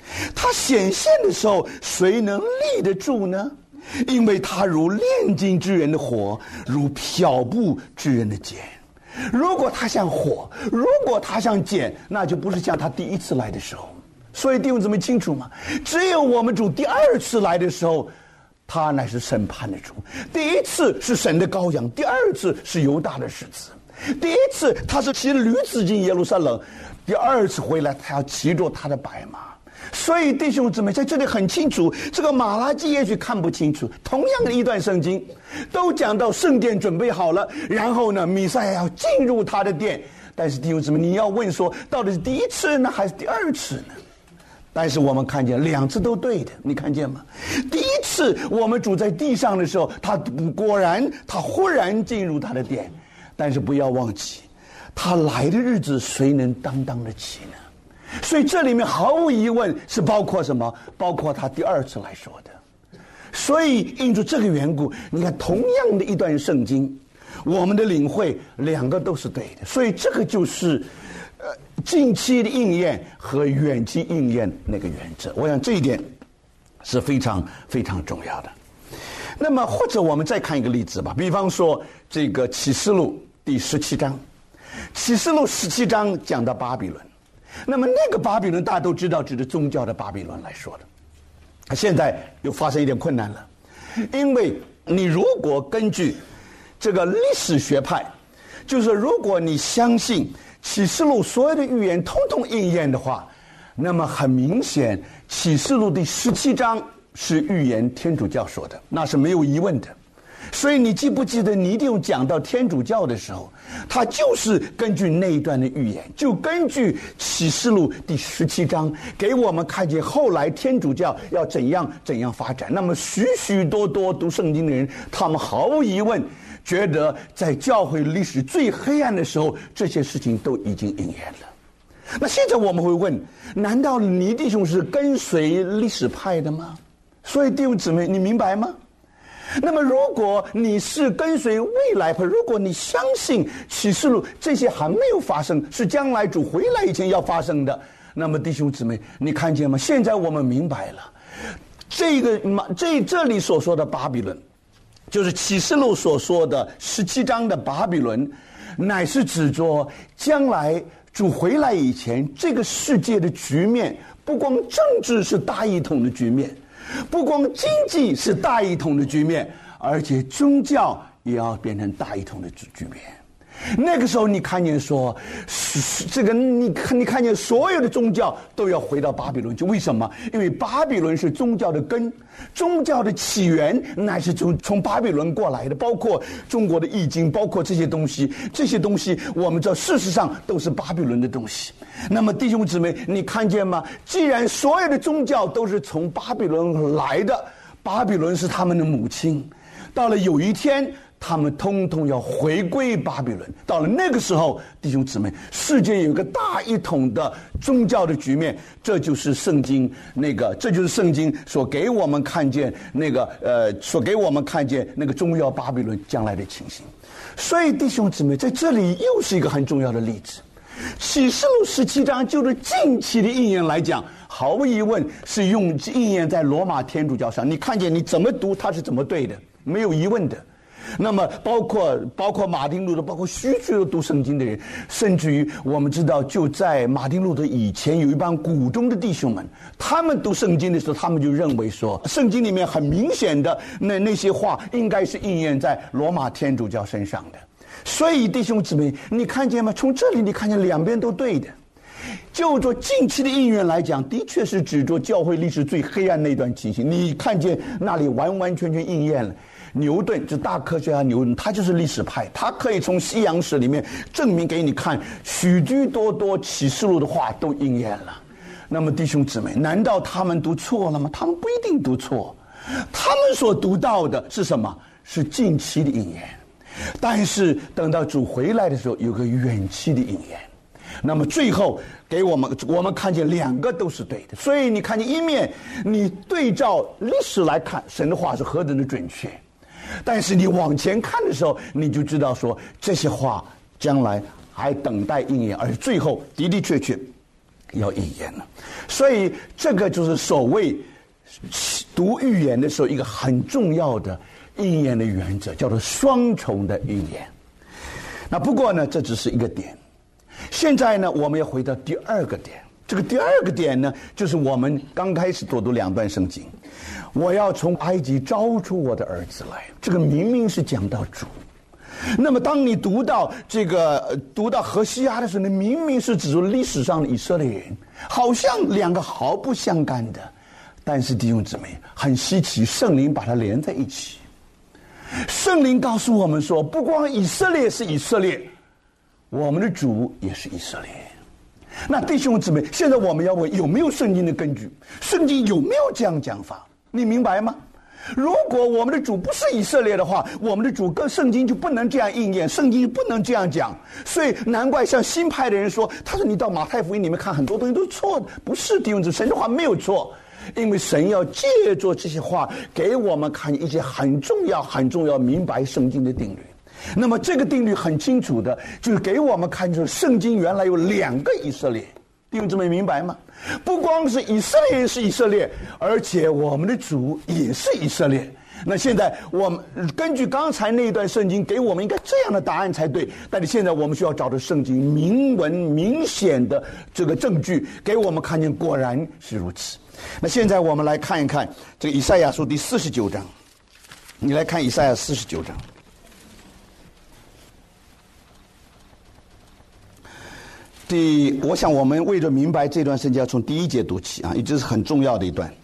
S1: 他显现的时候，谁能立得住呢？因为他如炼金之人的火，如漂布之人的碱。如果他像火，如果他像碱，那就不是像他第一次来的时候。所以弟兄姊妹清楚吗？只有我们主第二次来的时候，他乃是审判的主。第一次是神的羔羊，第二次是犹大的狮子。第一次他是骑驴子进耶路撒冷，第二次回来他要骑着他的白马。所以弟兄姊妹在这里很清楚，这个马拉基也许看不清楚，同样的一段圣经都讲到圣殿准备好了，然后呢弥赛亚要进入他的殿。但是弟兄姊妹，你要问说到底是第一次呢还是第二次呢？但是我们看见两次都对的，你看见吗？第一次我们主在地上的时候，他果然他忽然进入他的殿，但是不要忘记他来的日子谁能担当得起呢？所以这里面毫无疑问是包括什么？包括他第二次来说的。所以因着这个缘故，你看同样的一段圣经，我们的领会两个都是对的。所以这个就是近期的应验和远期应验那个原则，我想这一点是非常非常重要的。那么或者我们再看一个例子吧，比方说这个启示录第17章，启示录17章讲到巴比伦，那么那个巴比伦大家都知道指的宗教的巴比伦来说的，现在又发生一点困难了，因为你如果根据这个历史学派，就是如果你相信启示录所有的预言通通应验的话，那么很明显启示录第17章是预言天主教说的，那是没有疑问的。所以你记不记得尼丁讲到天主教的时候，他就是根据那一段的预言，就根据启示录第17章给我们看见后来天主教要怎样发展。那么许许多多读圣经的人，他们毫无疑问觉得在教会历史最黑暗的时候，这些事情都已经应验了。那现在我们会问，难道尼弟兄是跟随历史派的吗？所以弟兄姊妹，你明白吗？那么如果你是跟随未来派，如果你相信启示录这些还没有发生，是将来主回来以前要发生的，那么弟兄姊妹，你看见吗？现在我们明白了，这里所说的巴比伦，就是启示录所说的17章的巴比伦，乃是指着将来主回来以前这个世界的局面，不光政治是大一统的局面，不光经济是大一统的局面，而且宗教也要变成大一统的局面。那个时候你看见说这个你看见所有的宗教都要回到巴比伦去，为什么？因为巴比伦是宗教的根，宗教的起源乃是从巴比伦过来的，包括中国的易经，包括这些东西我们知道事实上都是巴比伦的东西。那么弟兄姊妹，你看见吗？既然所有的宗教都是从巴比伦来的，巴比伦是他们的母亲，到了有一天他们通通要回归巴比伦。到了那个时候，弟兄姊妹，世界有一个大一统的宗教的局面，这就是圣经所给我们看见那个重要巴比伦将来的情形。所以弟兄姊妹，在这里又是一个很重要的例子。启示录17章就是近期的应验来讲，毫无疑问是应验在罗马天主教上。你看见你怎么读它是怎么对的，没有疑问的。那么包括马丁路德，包括许多读圣经的人，甚至于我们知道就在马丁路德以前有一帮古中的弟兄们，他们读圣经的时候，他们就认为说圣经里面很明显的那些话应该是应验在罗马天主教身上的。所以弟兄姊妹，你看见吗？从这里你看见两边都对的。就做近期的应验来讲，的确是指着教会历史最黑暗那段情形，你看见那里完完全全应验了。牛顿，就大科学家牛顿，他就是历史派，他可以从西洋史里面证明给你看，许多启示录的话都应验了。那么弟兄姊妹，难道他们读错了吗？他们不一定读错，他们所读到的是什么？是近期的应验。但是等到主回来的时候，有个远期的应验。那么最后给我们看见两个都是对的。所以你看见一面，你对照历史来看，神的话是何等的准确。但是你往前看的时候，你就知道说这些话将来还等待应验，而最后的确要应验了。所以这个就是所谓读预言的时候一个很重要的应验的原则，叫做双重的应验。那不过呢，这只是一个点。现在呢，我们要回到第二个点。这个第二个点呢，就是我们刚开始读两段圣经。我要从埃及招出我的儿子来，这个明明是讲到主。那么当你读到何西阿的时候，你明明是指出历史上的以色列人，好像两个毫不相干的。但是弟兄姊妹，很稀奇，圣灵把它连在一起。圣灵告诉我们说，不光以色列是以色列，我们的主也是以色列。那弟兄姊妹，现在我们要问，有没有圣经的根据？圣经有没有这样讲法？你明白吗？如果我们的主不是以色列的话，我们的主跟圣经就不能这样应验，圣经不能这样讲。所以难怪像新派的人说，他说你到马太福音里面看很多东西都是错的。不是，弟兄姊妹，神的话没有错。因为神要借助这些话给我们看一些很重要明白圣经的定律。那么这个定律很清楚的，就是给我们看出圣经原来有两个以色列。弟兄姊妹明白吗？不光是以色列人是以色列，而且我们的主也是以色列。那现在我们根据刚才那一段圣经给我们应该这样的答案才对，但是现在我们需要找到圣经明文明显的这个证据，给我们看见果然是如此。那现在我们来看一看这个以赛亚书第49章，你来看以赛亚49章。我想我们为了明白这段圣经，要从第1节读起啊，这是很重要的一段。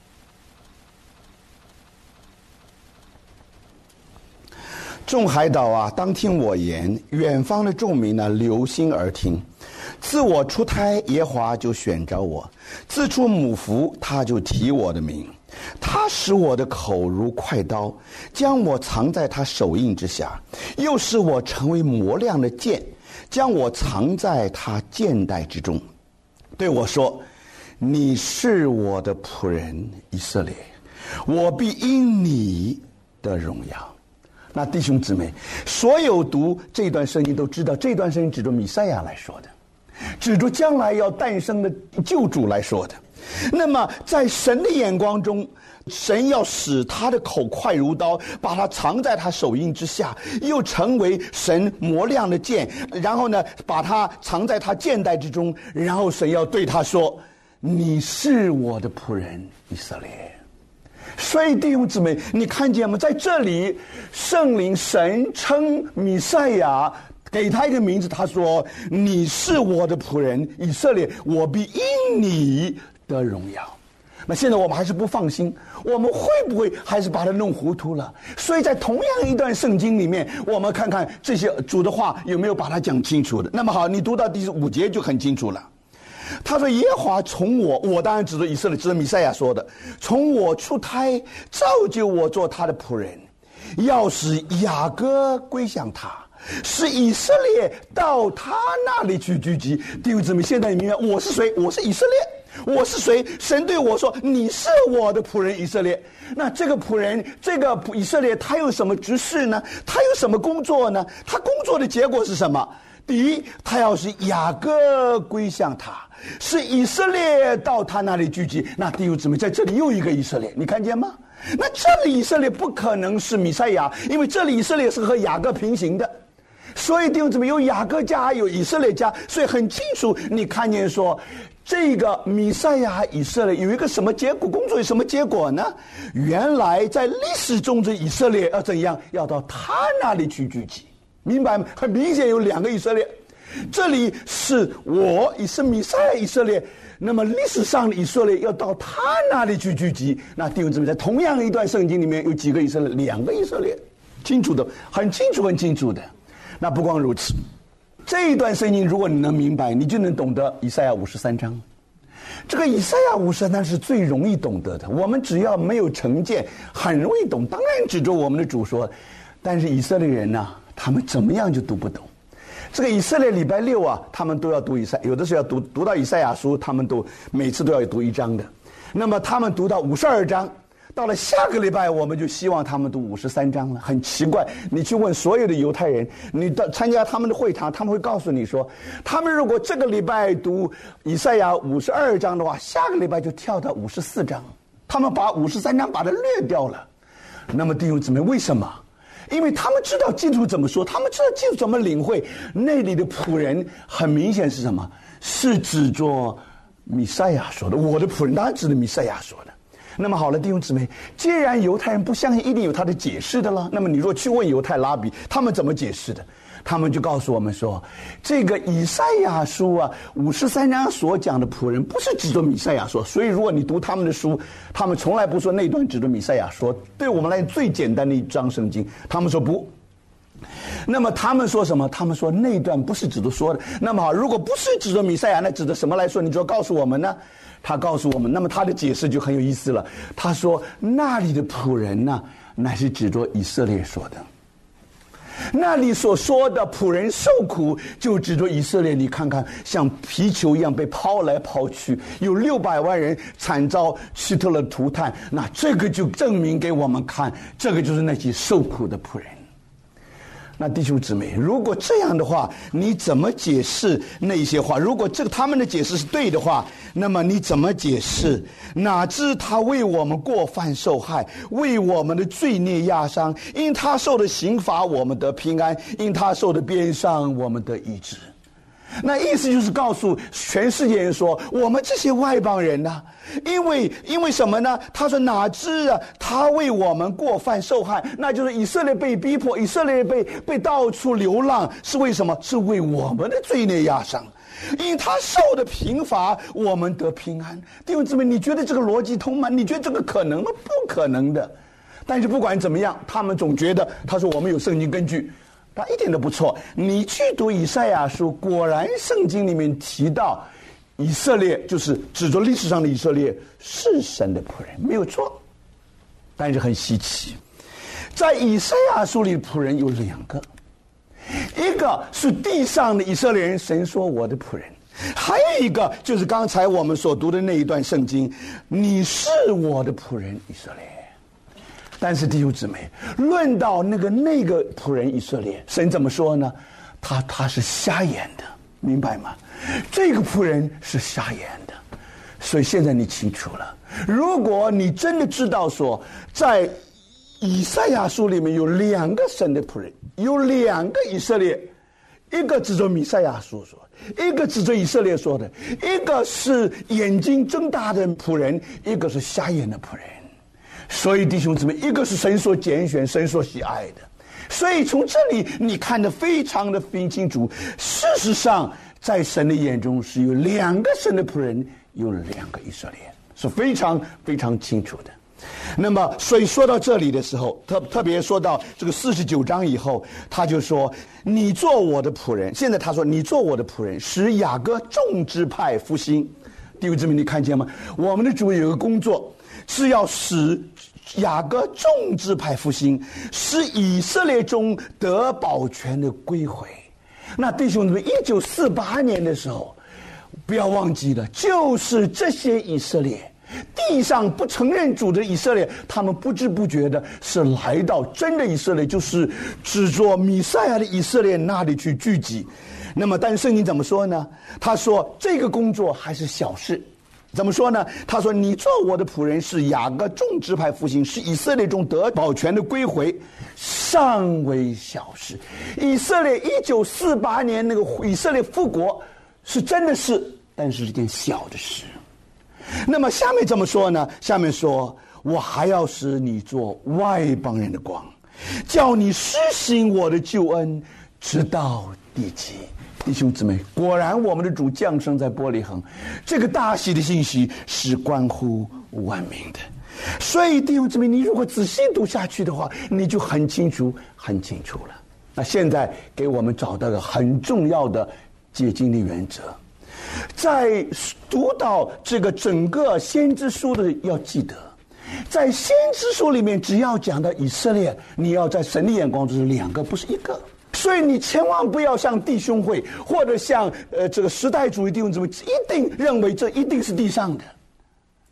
S1: 众海岛啊，当听我言；远方的众民呢，留心而听。自我出胎，耶和华就选召我；自出母腹，他就提我的名。他使我的口如快刀，将我藏在他手印之下；又使我成为磨亮的剑，将我藏在他剑带之中。对我说：你是我的仆人以色列，我必因你的荣耀。那弟兄姊妹，所有读这段圣经都知道，这段圣经指着弥赛亚来说的，指着将来要诞生的救主来说的。那么在神的眼光中，神要使他的口快如刀，把他藏在他手印之下，又成为神磨亮的剑，然后呢把他藏在他剑带之中，然后神要对他说：你是我的仆人以色列。所以弟兄姊妹，你看见吗？在这里圣灵神称弥赛亚，给他一个名字，他说：你是我的仆人以色列，我必因你的荣耀。那现在我们还是不放心，我们会不会还是把它弄糊涂了？所以在同样一段圣经里面，我们看看这些主的话有没有把它讲清楚的。那么好，你读到第5节就很清楚了。他说：耶和华从我当然指着以色列，指着弥赛亚说的，从我出胎造就我做他的仆人，要使雅各归向他，使以色列到他那里去聚集。弟兄姊妹，现在你明白我是谁？我是以色列。我是谁？神对我说：你是我的仆人以色列。那这个仆人，这个以色列，他有什么职事呢？他有什么工作呢？他工作的结果是什么？第一，他要是雅各归向他，是以色列到他那里聚集。那弟兄姊妹，在这里又一个以色列，你看见吗？那这里以色列不可能是弥赛亚，因为这里以色列是和雅各平行的。所以弟兄姊妹，有雅各家，有以色列家，所以很清楚，你看见说，这个弥赛亚以色列有一个什么结果？工作有什么结果呢？原来在历史中的以色列要怎样？要到他那里去聚集，明白吗？很明显有2个以色列，这里是我，也是弥赛亚以色列。那么历史上的以色列要到他那里去聚集。那弟兄姊妹，在同样一段圣经里面有几个以色列？2个以色列，清楚的，很清楚，很清楚的。那不光如此，这一段圣经如果你能明白，你就能懂得以赛亚53章。这个以赛亚53章是最容易懂得的，我们只要没有成见，很容易懂。当然指着我们的主说，但是以色列人呢，他们怎么样就读不懂。这个以色列礼拜6啊，他们都要读有的时候要读到以赛亚书，他们都每次都要读1章的。那么他们读到52章， 到了下个礼拜，我们就希望他们读53章了。很奇怪，你去问所有的犹太人，你到参加他们的会堂，他们会告诉你说，他们如果这个礼拜读以赛亚52章的话，下个礼拜就跳到54章，他们把53章把它略掉了。那么弟兄姊妹，为什么？因为他们知道基督怎么说，他们知道基督怎么领会。那里的仆人很明显是什么？是指着弥赛亚说的。我的仆人当然指的弥赛亚说的。那么好了，弟兄姊妹，既然犹太人不相信，一定有他的解释的了。那么你若去问犹太拉比，他们怎么解释的？他们就告诉我们说，这个以赛亚书啊53章所讲的仆人不是指着弥赛亚说。所以如果你读他们的书，他们从来不说那段指着弥赛亚说。对我们来讲最简单的一章圣经，他们说不。那么他们说什么？他们说那段不是指着说的。那么好，如果不是指着弥赛亚，那指着什么来说？你就要告诉我们呢？他告诉我们，那么他的解释就很有意思了。他说那里的仆人呢，乃是指着以色列说的。那里所说的仆人受苦，就指着以色列。你看看，像皮球一样被抛来抛去，有600万人惨遭希特勒涂炭。那这个就证明给我们看，这个就是那些受苦的仆人。那弟兄姊妹，如果这样的话，你怎么解释那些话？如果这个他们的解释是对的话，那么你怎么解释？哪知他为我们过犯受害，为我们的罪孽压伤，因他受的刑罚我们得平安，因他受的鞭伤我们得医治。那意思就是告诉全世界人说，我们这些外邦人呢，因为什么呢？他说哪知啊，他为我们过犯受害，那就是以色列被逼迫，以色列被到处流浪，是为什么？是为我们的罪孽压伤，因他受的刑罚我们得平安。弟兄姊妹，你觉得这个逻辑通吗？你觉得这个可能吗？不可能的。但是不管怎么样，他们总觉得他说我们有圣经根据，他一点都不错。你去读以赛亚书，果然圣经里面提到以色列，就是指着历史上的以色列是神的仆人，没有错。但是很稀奇，在以赛亚书里仆人有2个，一个是地上的以色列人，神说我的仆人，还有一个就是刚才我们所读的那一段圣经，你是我的仆人以色列。但是弟兄姊妹，论到那个仆人以色列，神怎么说呢？他是瞎眼的，明白吗？这个仆人是瞎眼的。所以现在你清楚了，如果你真的知道说，在以赛亚书里面有2个神的仆人，有2个以色列，一个指着弥赛亚书说，一个指着以色列说的，一个是眼睛睁大的仆人，一个是瞎眼的仆人。所以弟兄姊妹，一个是神所拣选，神所喜爱的。所以从这里你看得非常的清楚，事实上在神的眼中是有2个神的仆人，有2个以色列，是非常非常清楚的。那么所以说到这里的时候，特别说到这个49章以后，他就说你做我的仆人。现在他说你做我的仆人，使雅各众支派复兴。弟兄姊妹，你看见吗？我们的主有个工作，是要使雅各众支派复兴，使以色列中得保全的归回。那弟兄姊妹，1948年的时候，不要忘记了，就是这些以色列地上不承认主的以色列，他们不知不觉的是来到真的以色列，就是指着弥赛亚的以色列那里去聚集。那么但是圣经怎么说呢？他说这个工作还是小事。怎么说呢？他说你做我的仆人，是雅各众支派复兴，是以色列中得保全的归回，尚为小事。以色列1948年那个以色列复国是真的事，但是是件小的事。那么下面怎么说呢？下面说我还要使你做外邦人的光，叫你施行我的救恩直到地极。弟兄姊妹，果然我们的主降生在伯利恒，这个大喜的信息是关乎万民的。所以弟兄姊妹，你如果仔细读下去的话，你就很清楚了。那现在给我们找到个很重要的解经的原则，在读到这个整个先知书的要记得，在先知书里面只要讲到以色列，你要在神的眼光就是2个，不是1个。所以你千万不要像弟兄会或者像这个时代主义弟兄姊妹一定认为这一定是地上的，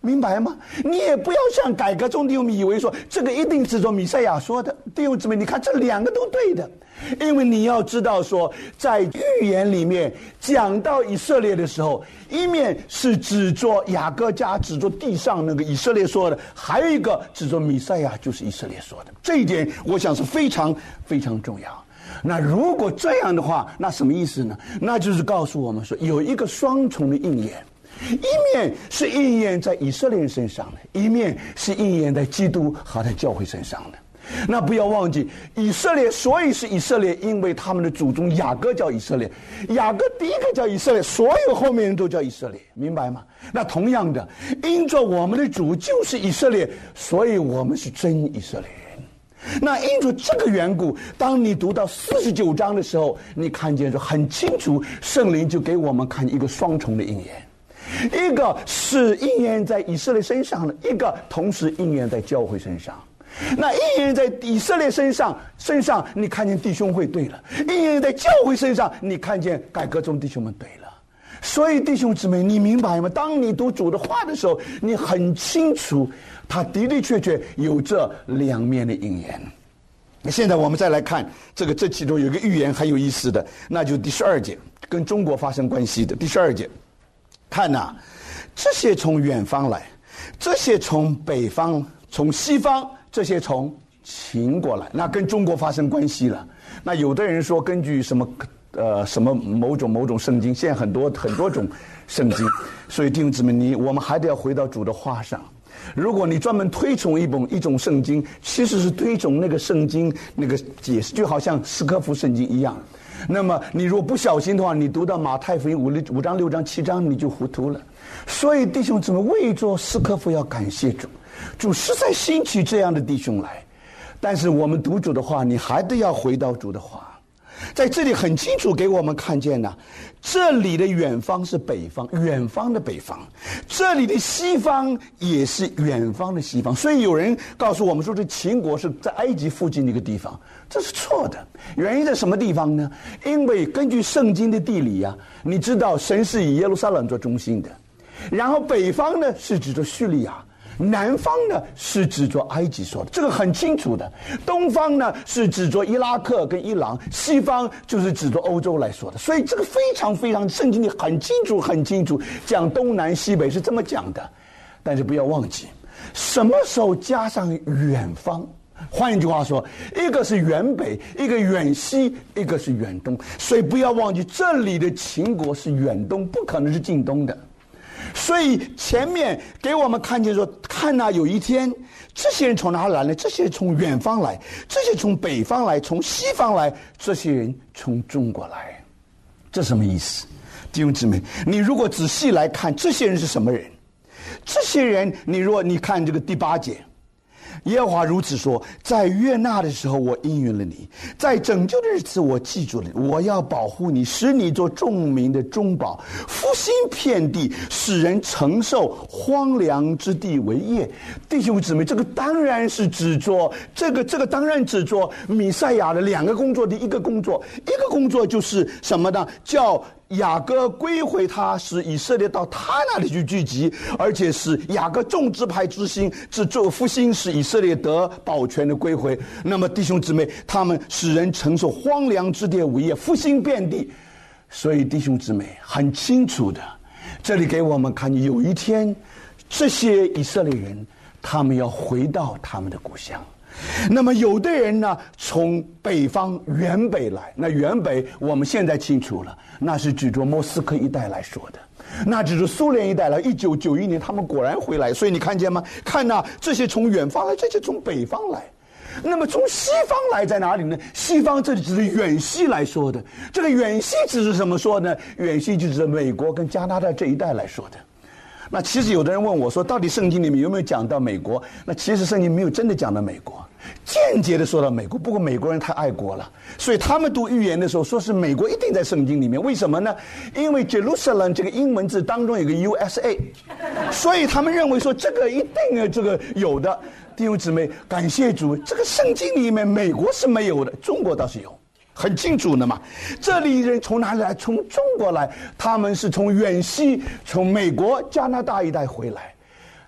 S1: 明白吗？你也不要像改革中弟兄们以为说这个一定是说弥赛亚说的。弟兄姊妹，你看这两个都对的，因为你要知道说，在预言里面讲到以色列的时候，一面是指着雅各家，指着地上那个以色列说的，还有一个指着弥赛亚，就是以色列说的。这一点我想是非常非常重要。那如果这样的话，那什么意思呢？那就是告诉我们说，有一个双重的应验。一面是应验在以色列人身上的，一面是应验在基督和他教会身上的。那不要忘记，以色列所以是以色列，因为他们的祖宗雅各叫以色列，雅各第一个叫以色列，所有后面人都叫以色列，明白吗？那同样的，因着我们的主就是以色列，所以我们是真以色列人。那因着这个缘故，当你读到49章的时候，你看见说很清楚，圣灵就给我们看一个双重的应验。一个是应验在以色列身上的，一个同时应验在教会身上。那应验在以色列身上，你看见弟兄会对了；应验在教会身上，你看见改革中弟兄们对了。所以弟兄姊妹，你明白吗？当你读主的话的时候，你很清楚，他的的确确有这两面的应验。现在我们再来看这其中有一个预言很有意思的，那就是第12节，跟中国发生关系的第12节。看呐，这些从远方来，这些从北方、从西方，这些从秦国来，那跟中国发生关系了。那有的人说根据什么某种圣经，现在很多种圣经，所以弟兄姊妹，我们还得要回到主的话上。如果你专门推崇一种圣经，其实是推崇那个圣经那个解释，就好像斯科夫圣经一样。那么你如果不小心的话，你读到马太福音5章6章7章，你就糊涂了。所以弟兄姊妹，为着斯科夫要感谢主，主实在兴起这样的弟兄来。但是我们读主的话，你还得要回到主的话。在这里很清楚给我们看见呢，这里的远方是北方，远方的北方；这里的西方也是远方的西方。所以有人告诉我们说，这秦国是在埃及附近的一个地方，这是错的。原因在什么地方呢？因为根据圣经的地理啊，你知道神是以耶路撒冷做中心的，然后北方呢是指着叙利亚，南方呢是指着埃及说的，这个很清楚的。东方呢是指着伊拉克跟伊朗，西方就是指着欧洲来说的。所以这个非常非常，圣经里很清楚讲东南西北是这么讲的。但是不要忘记，什么时候加上远方？换一句话说，一个是远北，一个远西，一个是远东。所以不要忘记，这里的秦国是远东，不可能是近东的。所以前面给我们看见说，看哪，有一天这些人从哪来呢？这些人从远方来，这些从北方来，从西方来，这些人从中国来。这什么意思？弟兄姊妹，你如果仔细来看，这些人是什么人？这些人，你看这个第8节，耶和华如此说，在悦纳的时候我应允了你，在拯救的日子我记住了你，我要保护你，使你做众民的中保，复兴遍地，使人承受荒凉之地为业。弟兄姊妹，这个当然是指着这个当然指着弥赛亚的2个工作的一个工作就是什么呢？叫雅各归回他，使以色列到他那里去聚集，而且是雅各众支派之心，做复兴，使以色列得保全的归回。那么弟兄姊妹，他们使人承受荒凉之地为业，复兴遍地。所以弟兄姊妹很清楚的，这里给我们看见有一天这些以色列人他们要回到他们的故乡。那么有的人呢从北方远北来，那远北我们现在清楚了，那是指着莫斯科一带来说的，那只是苏联一带来，1991年他们果然回来。所以你看见吗？看呐，这些从远方来，这些从北方来。那么从西方来在哪里呢？西方这里只是远西来说的。这个远西只是什么说呢？远西就是美国跟加拿大这一带来说的。那其实有的人问我说，到底圣经里面有没有讲到美国？那其实圣经没有真的讲到美国，间接的说到美国。不过美国人太爱国了，所以他们读预言的时候说是美国一定在圣经里面。为什么呢？因为 Jerusalem 这个英文字当中有个 USA， 所以他们认为说这个一定这个有的。弟兄姊妹，感谢主，这个圣经里面美国是没有的，中国倒是有。很清楚的嘛，这里人从哪里来？从中国来，他们是从远西，从美国、加拿大一带回来。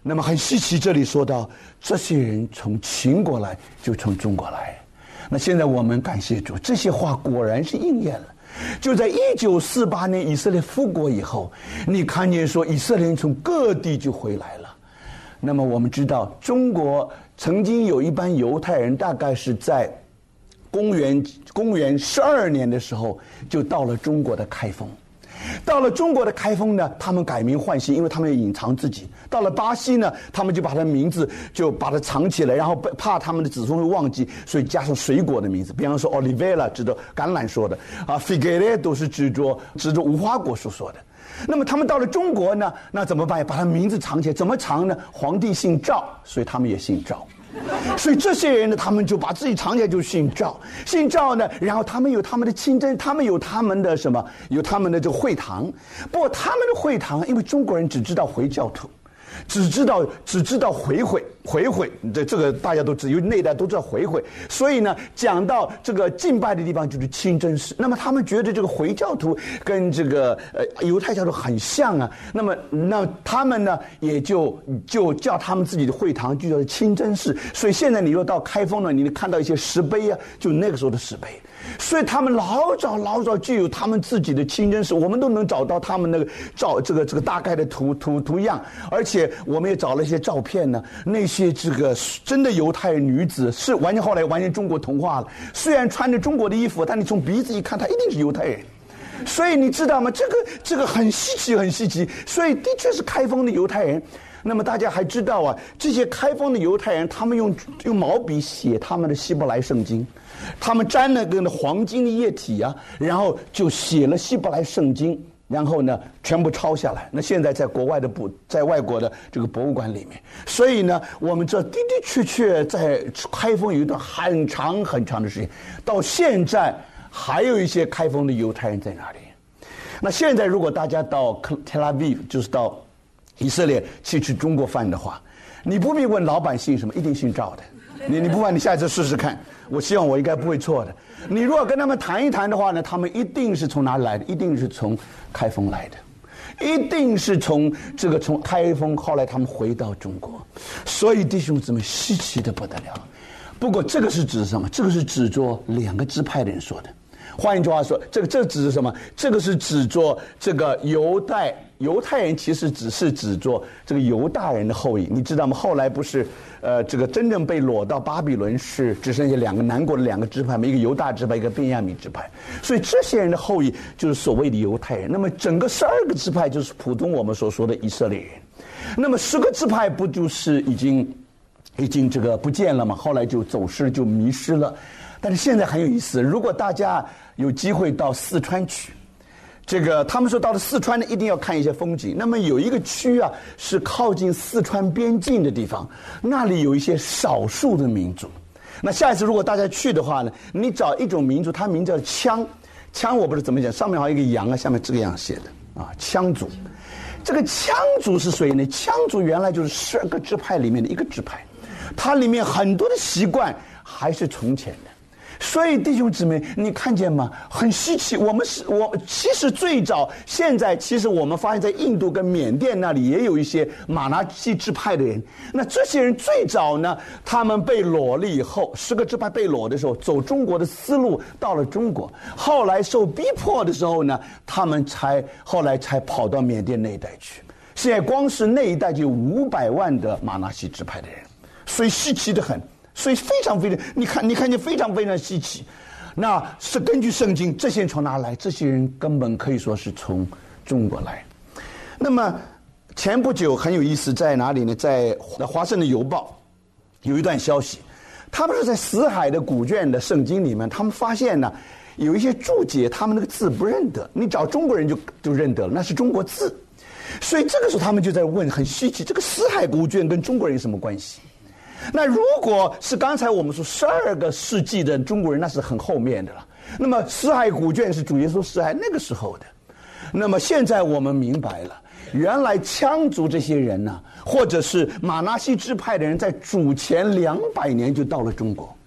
S1: 那么很稀奇，这里说到这些人从秦国来，就从中国来。那现在我们感谢主，这些话果然是应验了。就在1948年以色列复国以后，你看见说以色列人从各地就回来了。那么我们知道，中国曾经有一班犹太人，大概是在公元12年的时候，就到了中国的开封。到了中国的开封呢，他们改名换姓，因为他们要隐藏自己。到了巴西呢，他们就把他的名字就把它藏起来，然后怕他们的子孙会忘记，所以加上水果的名字，比方说 Oliveira 指着橄榄说的啊 ，Figueiredo 是指着无花果树说的。那么他们到了中国呢，那怎么办？把他名字藏起来，怎么藏呢？皇帝姓赵，所以他们也姓赵。所以这些人呢，他们就把自己藏起来，就姓赵。姓赵呢，然后他们有他们的清真，他们有他们的什么？有他们的这个会堂。不过他们的会堂，因为中国人只知道回教徒，只知道回悔，这个大家都知道，因为那一代都知道回悔。所以呢，讲到这个敬拜的地方就是清真寺。那么他们觉得这个回教徒跟这个犹太教徒很像啊。那他们呢也就叫他们自己的会堂就叫清真寺。所以现在你若到开封呢，你能看到一些石碑啊，就那个时候的石碑。所以他们老早就有他们自己的清真寺，我们都能找到他们那个这个大概的图样，而且我们也找了一些照片呢。那些这个真的犹太女子是后来完全中国同化了，虽然穿着中国的衣服，但你从鼻子一看，她一定是犹太人。所以你知道吗？这个很稀奇。所以的确是开封的犹太人。那么大家还知道啊，这些开封的犹太人，他们用毛笔写他们的希伯来圣经，他们沾了个黄金的液体啊，然后就写了希伯来圣经，然后呢全部抄下来。那现在在外国的这个博物馆里面。所以呢，我们这的确在开封有一段很长的时间，到现在还有一些开封的犹太人在那里。那现在如果大家到特拉维夫，就是到以色列去吃中国饭的话，你不必问老板姓什么，一定姓赵的。你不管，你下一次试试看。我希望我应该不会错的。你如果跟他们谈一谈的话呢，他们一定是从哪里来的？一定是从开封来的，一定是从开封，后来他们回到中国。所以弟兄姊妹，稀奇的不得了。不过这个是指什么？这个是指着2个支派的人说的。换一句话说，这指什么？这个是指着这个犹太人，其实只是指着这个犹大人的后裔，你知道吗？后来不是这个真正被掳到巴比伦是只剩下南国的2个支派，一个犹大支派，一个便雅悯支派。所以这些人的后裔就是所谓的犹太人。那么整个12个支派就是普通我们所说的以色列人。那么10个支派不就是已经这个不见了吗？后来就走失，就迷失了。但是现在很有意思，如果大家有机会到四川去，这个他们说到了四川呢，一定要看一些风景。那么有一个区啊，是靠近四川边境的地方，那里有一些少数的民族。那下一次如果大家去的话呢，你找一种民族，它名叫羌。羌我不知道怎么讲，上面好像一个羊啊，下面这个样写的啊，羌族。这个羌族是谁呢？羌族原来就是12个支派里面的一个支派，它里面很多的习惯还是从前的。所以弟兄姊妹，你看见吗？很稀奇。其实最早，现在其实我们发现，在印度跟缅甸那里也有一些马拉基支派的人。那这些人最早呢，他们被掳了以后，10个支派被掳的时候，走中国的思路到了中国。后来受逼迫的时候呢，他们后来才跑到缅甸那一带去。现在光是那一带就有500万的马拉西支派的人，所以稀奇得很。所以非常，你看见非常稀奇。那是根据圣经，这些人从哪来？这些人根本可以说是从中国来。那么前不久很有意思，在哪里呢？在华盛顿邮报有一段消息，他们是在死海的古卷的圣经里面，他们发现呢有一些注解，他们那个字不认得，你找中国人就认得了，那是中国字。所以这个时候他们就在问，很稀奇，这个死海古卷跟中国人有什么关系？那如果是刚才我们说12个世纪的中国人，那是很后面的了。那么死海古卷是主耶稣死海那个时候的。那么现在我们明白了，原来羌族这些人呢，或者是马拉西支派的人，在主前200年就到了中国。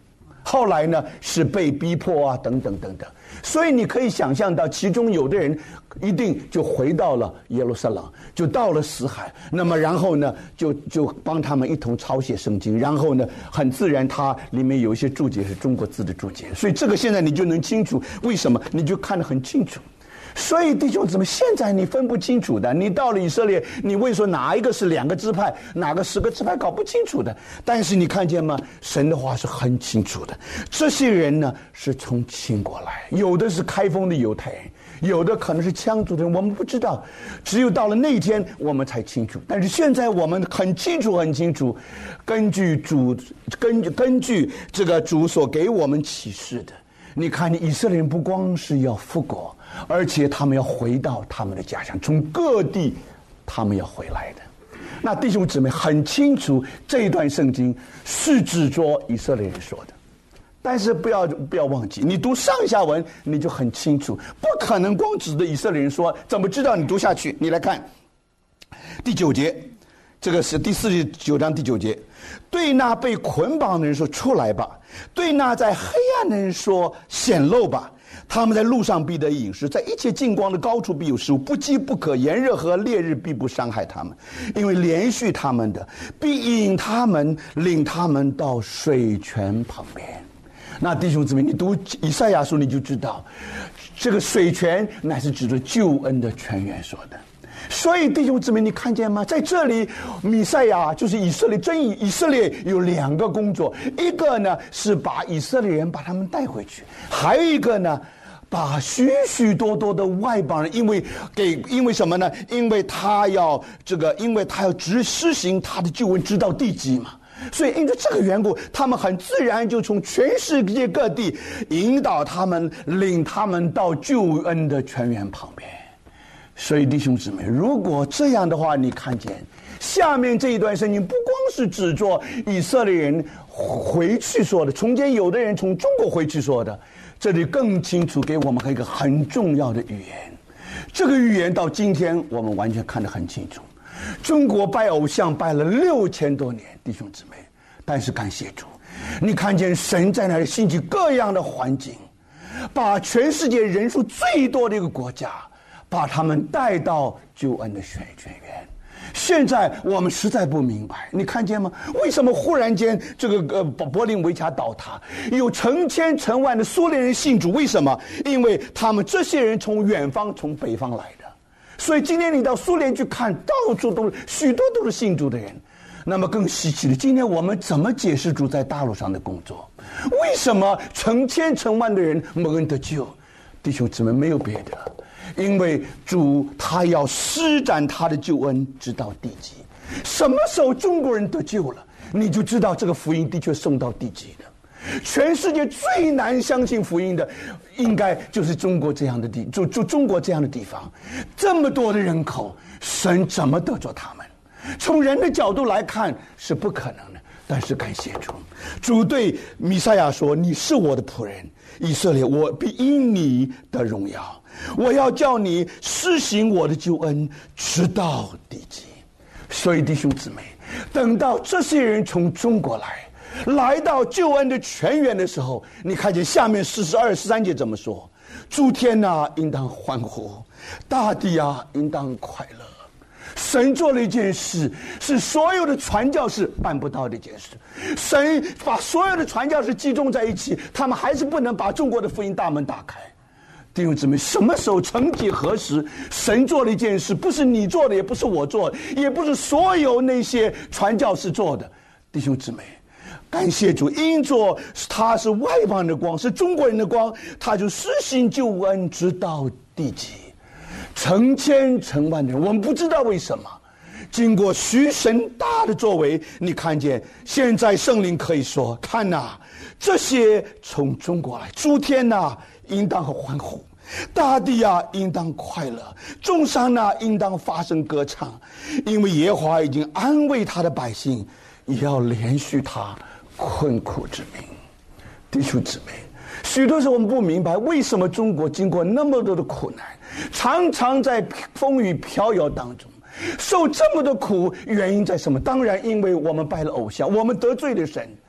S1: 后来呢是被逼迫啊，等等等等。所以你可以想象到，其中有的人一定就回到了耶路撒冷，就到了死海。那么然后呢，就帮他们一同抄写圣经。然后呢，很自然，它里面有一些注解是中国字的注解。所以这个现在你就能清楚为什么，你就看得很清楚。所以弟兄姊妹，现在你分不清楚的。你到了以色列，你会说哪一个是2个支派，哪个10个支派，搞不清楚的。但是你看见吗？神的话是很清楚的。这些人呢是从秦国来，有的是开封的犹太人，有的可能是羌族的人，我们不知道。只有到了那一天我们才清楚。但是现在我们很清楚很清楚，根据这个主所给我们启示的。你看，以色列人不光是要复国，而且他们要回到他们的家乡，从各地他们要回来的。那弟兄姊妹很清楚，这一段圣经是指着以色列人说的。但是不要忘记，你读上下文你就很清楚，不可能光指着以色列人说。怎么知道？你读下去，你来看第9节，这个是第49章第9节。对那被捆绑的人说，出来吧；对那在黑暗的人说，显露吧。他们在路上必得饮食，在一切近光的高处必有食物，不饥不渴，炎热和烈日必不伤害他们，因为连续他们的必引他们，领他们到水泉旁边。那弟兄姊妹，你读以赛亚书你就知道，这个水泉乃是指着救恩的泉源说的。所以弟兄姊妹，你看见吗？在这里，弥赛亚就是以色列，以色列有2个工作，一个呢是把以色列人把他们带回去，还有一个呢，把许许多多的外邦人，因为什么呢？因为他要施行他的救恩，直到地极嘛。所以因着这个缘故，他们很自然就从全世界各地引导他们，领他们到救恩的泉源旁边。所以弟兄姊妹，如果这样的话，你看见下面这一段圣经不光是指着以色列人回去说的，从前有的人从中国回去说的，这里更清楚给我们一个很重要的预言。这个预言到今天我们完全看得很清楚。中国拜偶像拜了6000多年，弟兄姊妹，但是感谢主，你看见神在那里兴起各样的环境，把全世界人数最多的一个国家，把他们带到救恩的泉源。现在我们实在不明白，你看见吗？为什么忽然间这个柏林围墙倒塌，有成千成万的苏联人信主？为什么？因为他们这些人从远方从北方来的。所以今天你到苏联去看，到处都是许多都是信主的人。那么更稀奇的，今天我们怎么解释主在大陆上的工作？为什么成千成万的人蒙恩得救？弟兄姊妹，没有别的，因为主他要施展他的救恩直到地极。什么时候中国人得救了，你就知道这个福音的确送到地极的。全世界最难相信福音的，应该就是中国这样的中国这样的地方，这么多的人口，神怎么得着他们？从人的角度来看是不可能的，但是感谢主，主对弥赛亚说：“你是我的仆人，以色列，我必因你的荣耀，我要叫你施行我的救恩，直到地极。”所以弟兄姊妹，等到这些人从中国来到救恩的泉源的时候，你看见下面42、43节怎么说？诸天啊，应当欢呼；大地啊，应当快乐。神做了一件事，是所有的传教士办不到的一件事。神把所有的传教士集中在一起，他们还是不能把中国的福音大门打开。弟兄姊妹，什么时候曾几何时，神做了一件事，不是你做的，也不是我做的，也不是所有那些传教士做的。弟兄姊妹，感谢主，因着他是外邦人的光，是中国人的光，他就施行救恩直到地极。成千成万的人，我们不知道为什么，经过许神大的作为，你看见现在圣灵可以说：看哪，这些从中国来，诸天哪，应当欢呼；大地啊，应当快乐；众山啊，应当发声歌唱，因为耶和华已经安慰他的百姓，也要连续他困苦之民。弟兄姊妹，许多时候我们不明白，为什么中国经过那么多的苦难，常常在风雨飘摇当中受这么多苦，原因在什么？当然因为我们拜了偶像，我们得罪了神。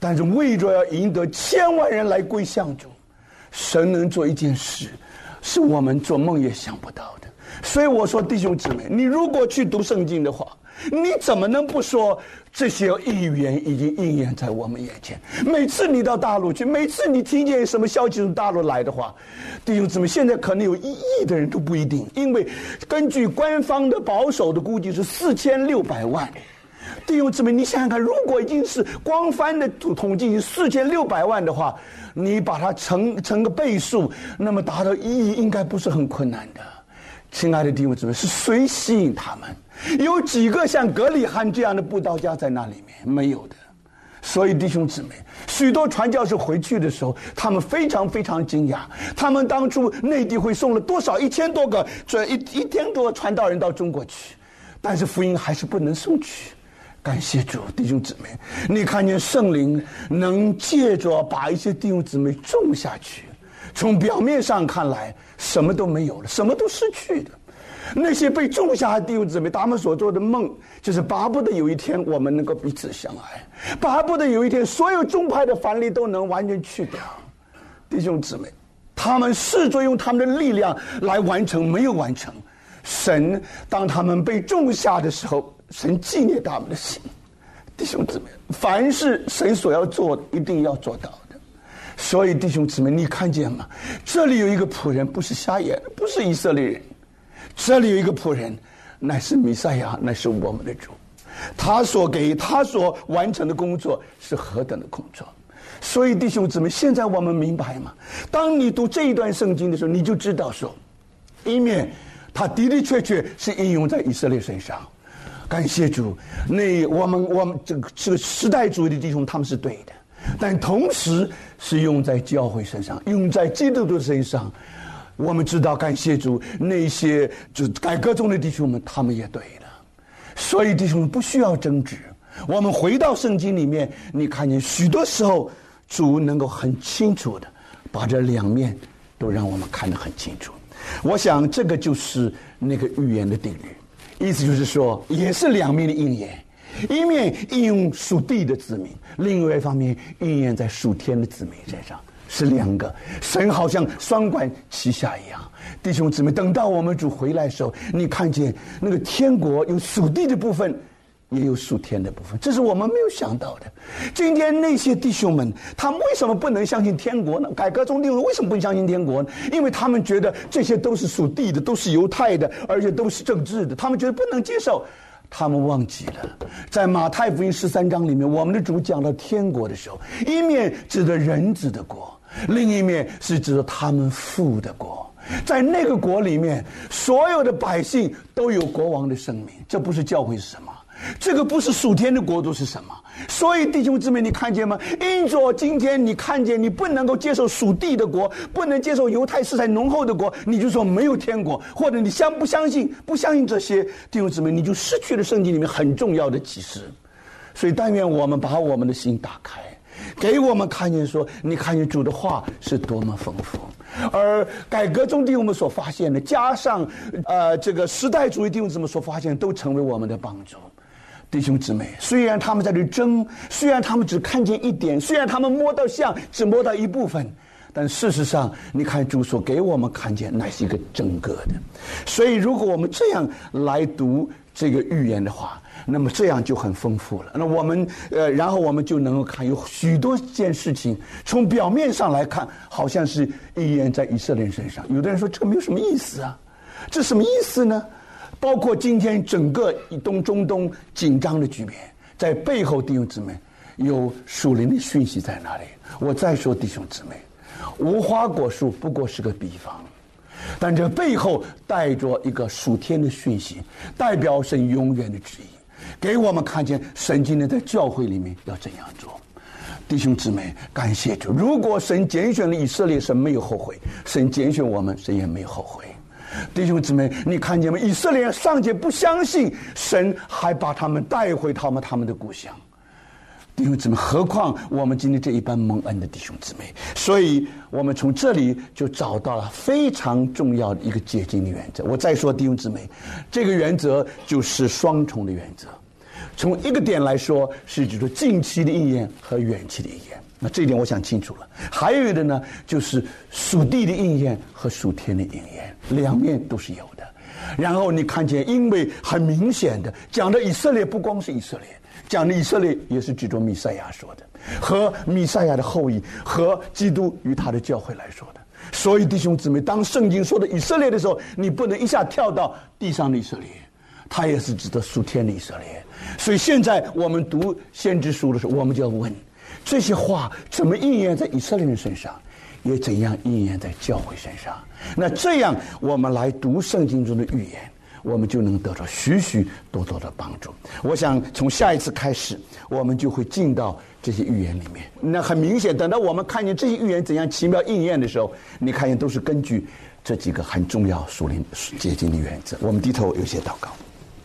S1: 但是为着要赢得千万人来归向主，神能做一件事，是我们做梦也想不到的。所以我说，弟兄姊妹，你如果去读圣经的话，你怎么能不说这些预言已经应验在我们眼前？每次你到大陆去，每次你听见什么消息从大陆来的话，弟兄姊妹，现在可能有1亿的人都不一定，因为根据官方的保守的估计是4600万。弟兄姊妹，你想想看，如果已经是官方的统计4600万的话，你把它乘个倍数，那么达到1亿应该不是很困难的。亲爱的弟兄姊妹，是谁吸引他们？有几个像格里汉这样的布道家在那里面？没有的。所以弟兄姊妹，许多传教士回去的时候，他们非常非常惊讶，他们当初内地会送了多少1000多个1000多传道人到中国去，但是福音还是不能送去。感谢主，弟兄姊妹，你看见圣灵能借着把一些弟兄姊妹种下去，从表面上看来什么都没有了，什么都失去的。那些被种下的弟兄姊妹，他们所做的梦就是巴不得有一天我们能够彼此相爱，巴不得有一天所有宗派的藩篱都能完全去掉。弟兄姊妹，他们试着用他们的力量来完成，没有完成。神当他们被种下的时候，神纪念他们的心。弟兄姊妹，凡是神所要做的，一定要做到的。所以弟兄姊妹，你看见吗？这里有一个仆人，不是瞎眼，不是以色列人，这里有一个仆人，乃是弥赛亚，乃是我们的主。他所完成的工作是何等的工作。所以弟兄姊妹，现在我们明白吗？当你读这一段圣经的时候，你就知道说，一面他的的确确是应用在以色列身上，感谢主。那我们这个时代主义的弟兄他们是对的，但同时是用在教会身上，用在基督徒身上。我们知道，感谢主，那些就改革中的弟兄们，他们也对了。所以弟兄们不需要争执。我们回到圣经里面，你看见许多时候主能够很清楚的把这两面都让我们看得很清楚。我想这个就是那个预言的定律，意思就是说，也是两面的应验，一面应用属地的子民，另外一方面应验在属天的子民身上，是两个。神好像双管齐下一样。弟兄姊妹，等到我们主回来的时候，你看见那个天国有属地的部分，也有属天的部分，这是我们没有想到的。今天那些弟兄们，他们为什么不能相信天国呢？改革中弟兄为什么不相信天国呢？因为他们觉得这些都是属地的，都是犹太的，而且都是政治的，他们觉得不能接受。他们忘记了，在马太福音13章里面，我们的主讲到天国的时候，一面指的人子的国，另一面是指的他们父的国。在那个国里面，所有的百姓都有国王的生命。这不是教会是什么？这个不是属天的国度是什么？所以弟兄姊妹，你看见吗？因着今天你看见你不能够接受属地的国，不能接受犹太色彩浓厚的国，你就说没有天国，或者你不相信这些，弟兄姊妹，你就失去了圣经里面很重要的启示。所以但愿我们把我们的心打开，给我们看见说，你看见主的话是多么丰富。而改革中弟兄们所发现的，加上这个时代主义弟兄们所发现，都成为我们的帮助。弟兄姊妹，虽然他们在这争，虽然他们只看见一点，虽然他们摸到像只摸到一部分，但事实上你看主所给我们看见乃是一个整个的。所以如果我们这样来读这个预言的话，那么这样就很丰富了。那我们然后我们就能够看有许多件事情，从表面上来看好像是应验在以色列人身上。有的人说这个没有什么意思啊，这什么意思呢？包括今天整个中东紧张的局面，在背后弟兄姊妹有属灵的讯息在那里。我再说弟兄姊妹，无花果树不过是个比方，但这背后带着一个属天的讯息，代表神永远的旨意，给我们看见神今天在教会里面要怎样做。弟兄姊妹，感谢主，如果神拣选了以色列，神没有后悔；神拣选我们，神也没有后悔。弟兄姊妹，你看见吗？以色列人尚且不相信神，还把他们带回他们的故乡。弟兄姊妹，何况我们今天这一般蒙恩的弟兄姊妹。所以我们从这里就找到了非常重要的一个解经的原则。我再说弟兄姊妹，这个原则就是双重的原则。 从一个点来说，是指出近期的应验和远期的应验。那这一点我想清楚了。还有一个呢，就是属地的应验和属天的应验，两面都是有的。然后你看见，因为很明显的讲的以色列不光是以色列，讲的以色列也是指着弥赛亚说的，和弥赛亚的后裔，和基督与他的教会来说的。所以弟兄姊妹，当圣经说的以色列的时候，你不能一下跳到地上的以色列，它也是指的属天的以色列。所以现在我们读先知书的时候，我们就要问，这些话怎么应验在以色列人身上，也怎样应验在教会身上。那这样我们来读圣经中的预言，我们就能得到许许多多的帮助。我想从下一次开始，我们就会进到这些预言里面。那很明显，等到我们看见这些预言怎样奇妙应验的时候，你看见都是根据这几个很重要属灵结晶的原则。我们低头有些祷告。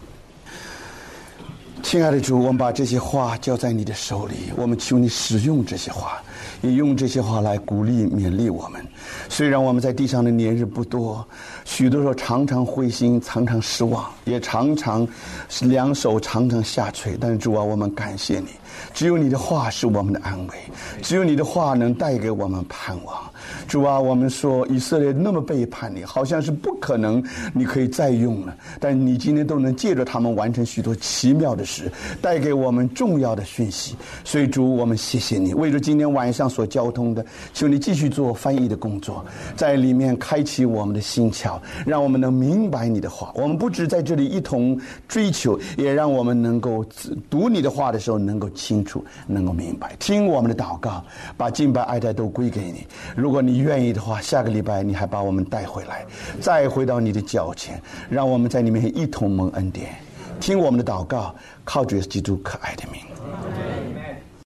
S1: 亲爱的主，我们把这些话交在你的手里，我们求你使用这些话，也用这些话来鼓励勉励我们。虽然我们在地上的年日不多，许多时候常常灰心，常常失望，也常常两手常常下垂，但是主啊，我们感谢你，只有你的话是我们的安慰，只有你的话能带给我们盼望。主啊，我们说以色列那么背叛你，好像是不可能你可以再用了，但你今天都能借着他们完成许多奇妙的事，带给我们重要的讯息。所以主，我们谢谢你，为着今天晚上所交通的，求你继续做翻译的工作，在里面开启我们的心窍，让我们能明白你的话。我们不只在这里一同追求，也让我们能够读你的话的时候能够清楚，能够明白。听我们的祷告，把敬拜爱戴都归给你。如果你愿意的话，下个礼拜你还把我们带回来，再回到你的脚前，让我们在里面一同蒙恩典。听我们的祷告，靠主耶稣基督可爱的名。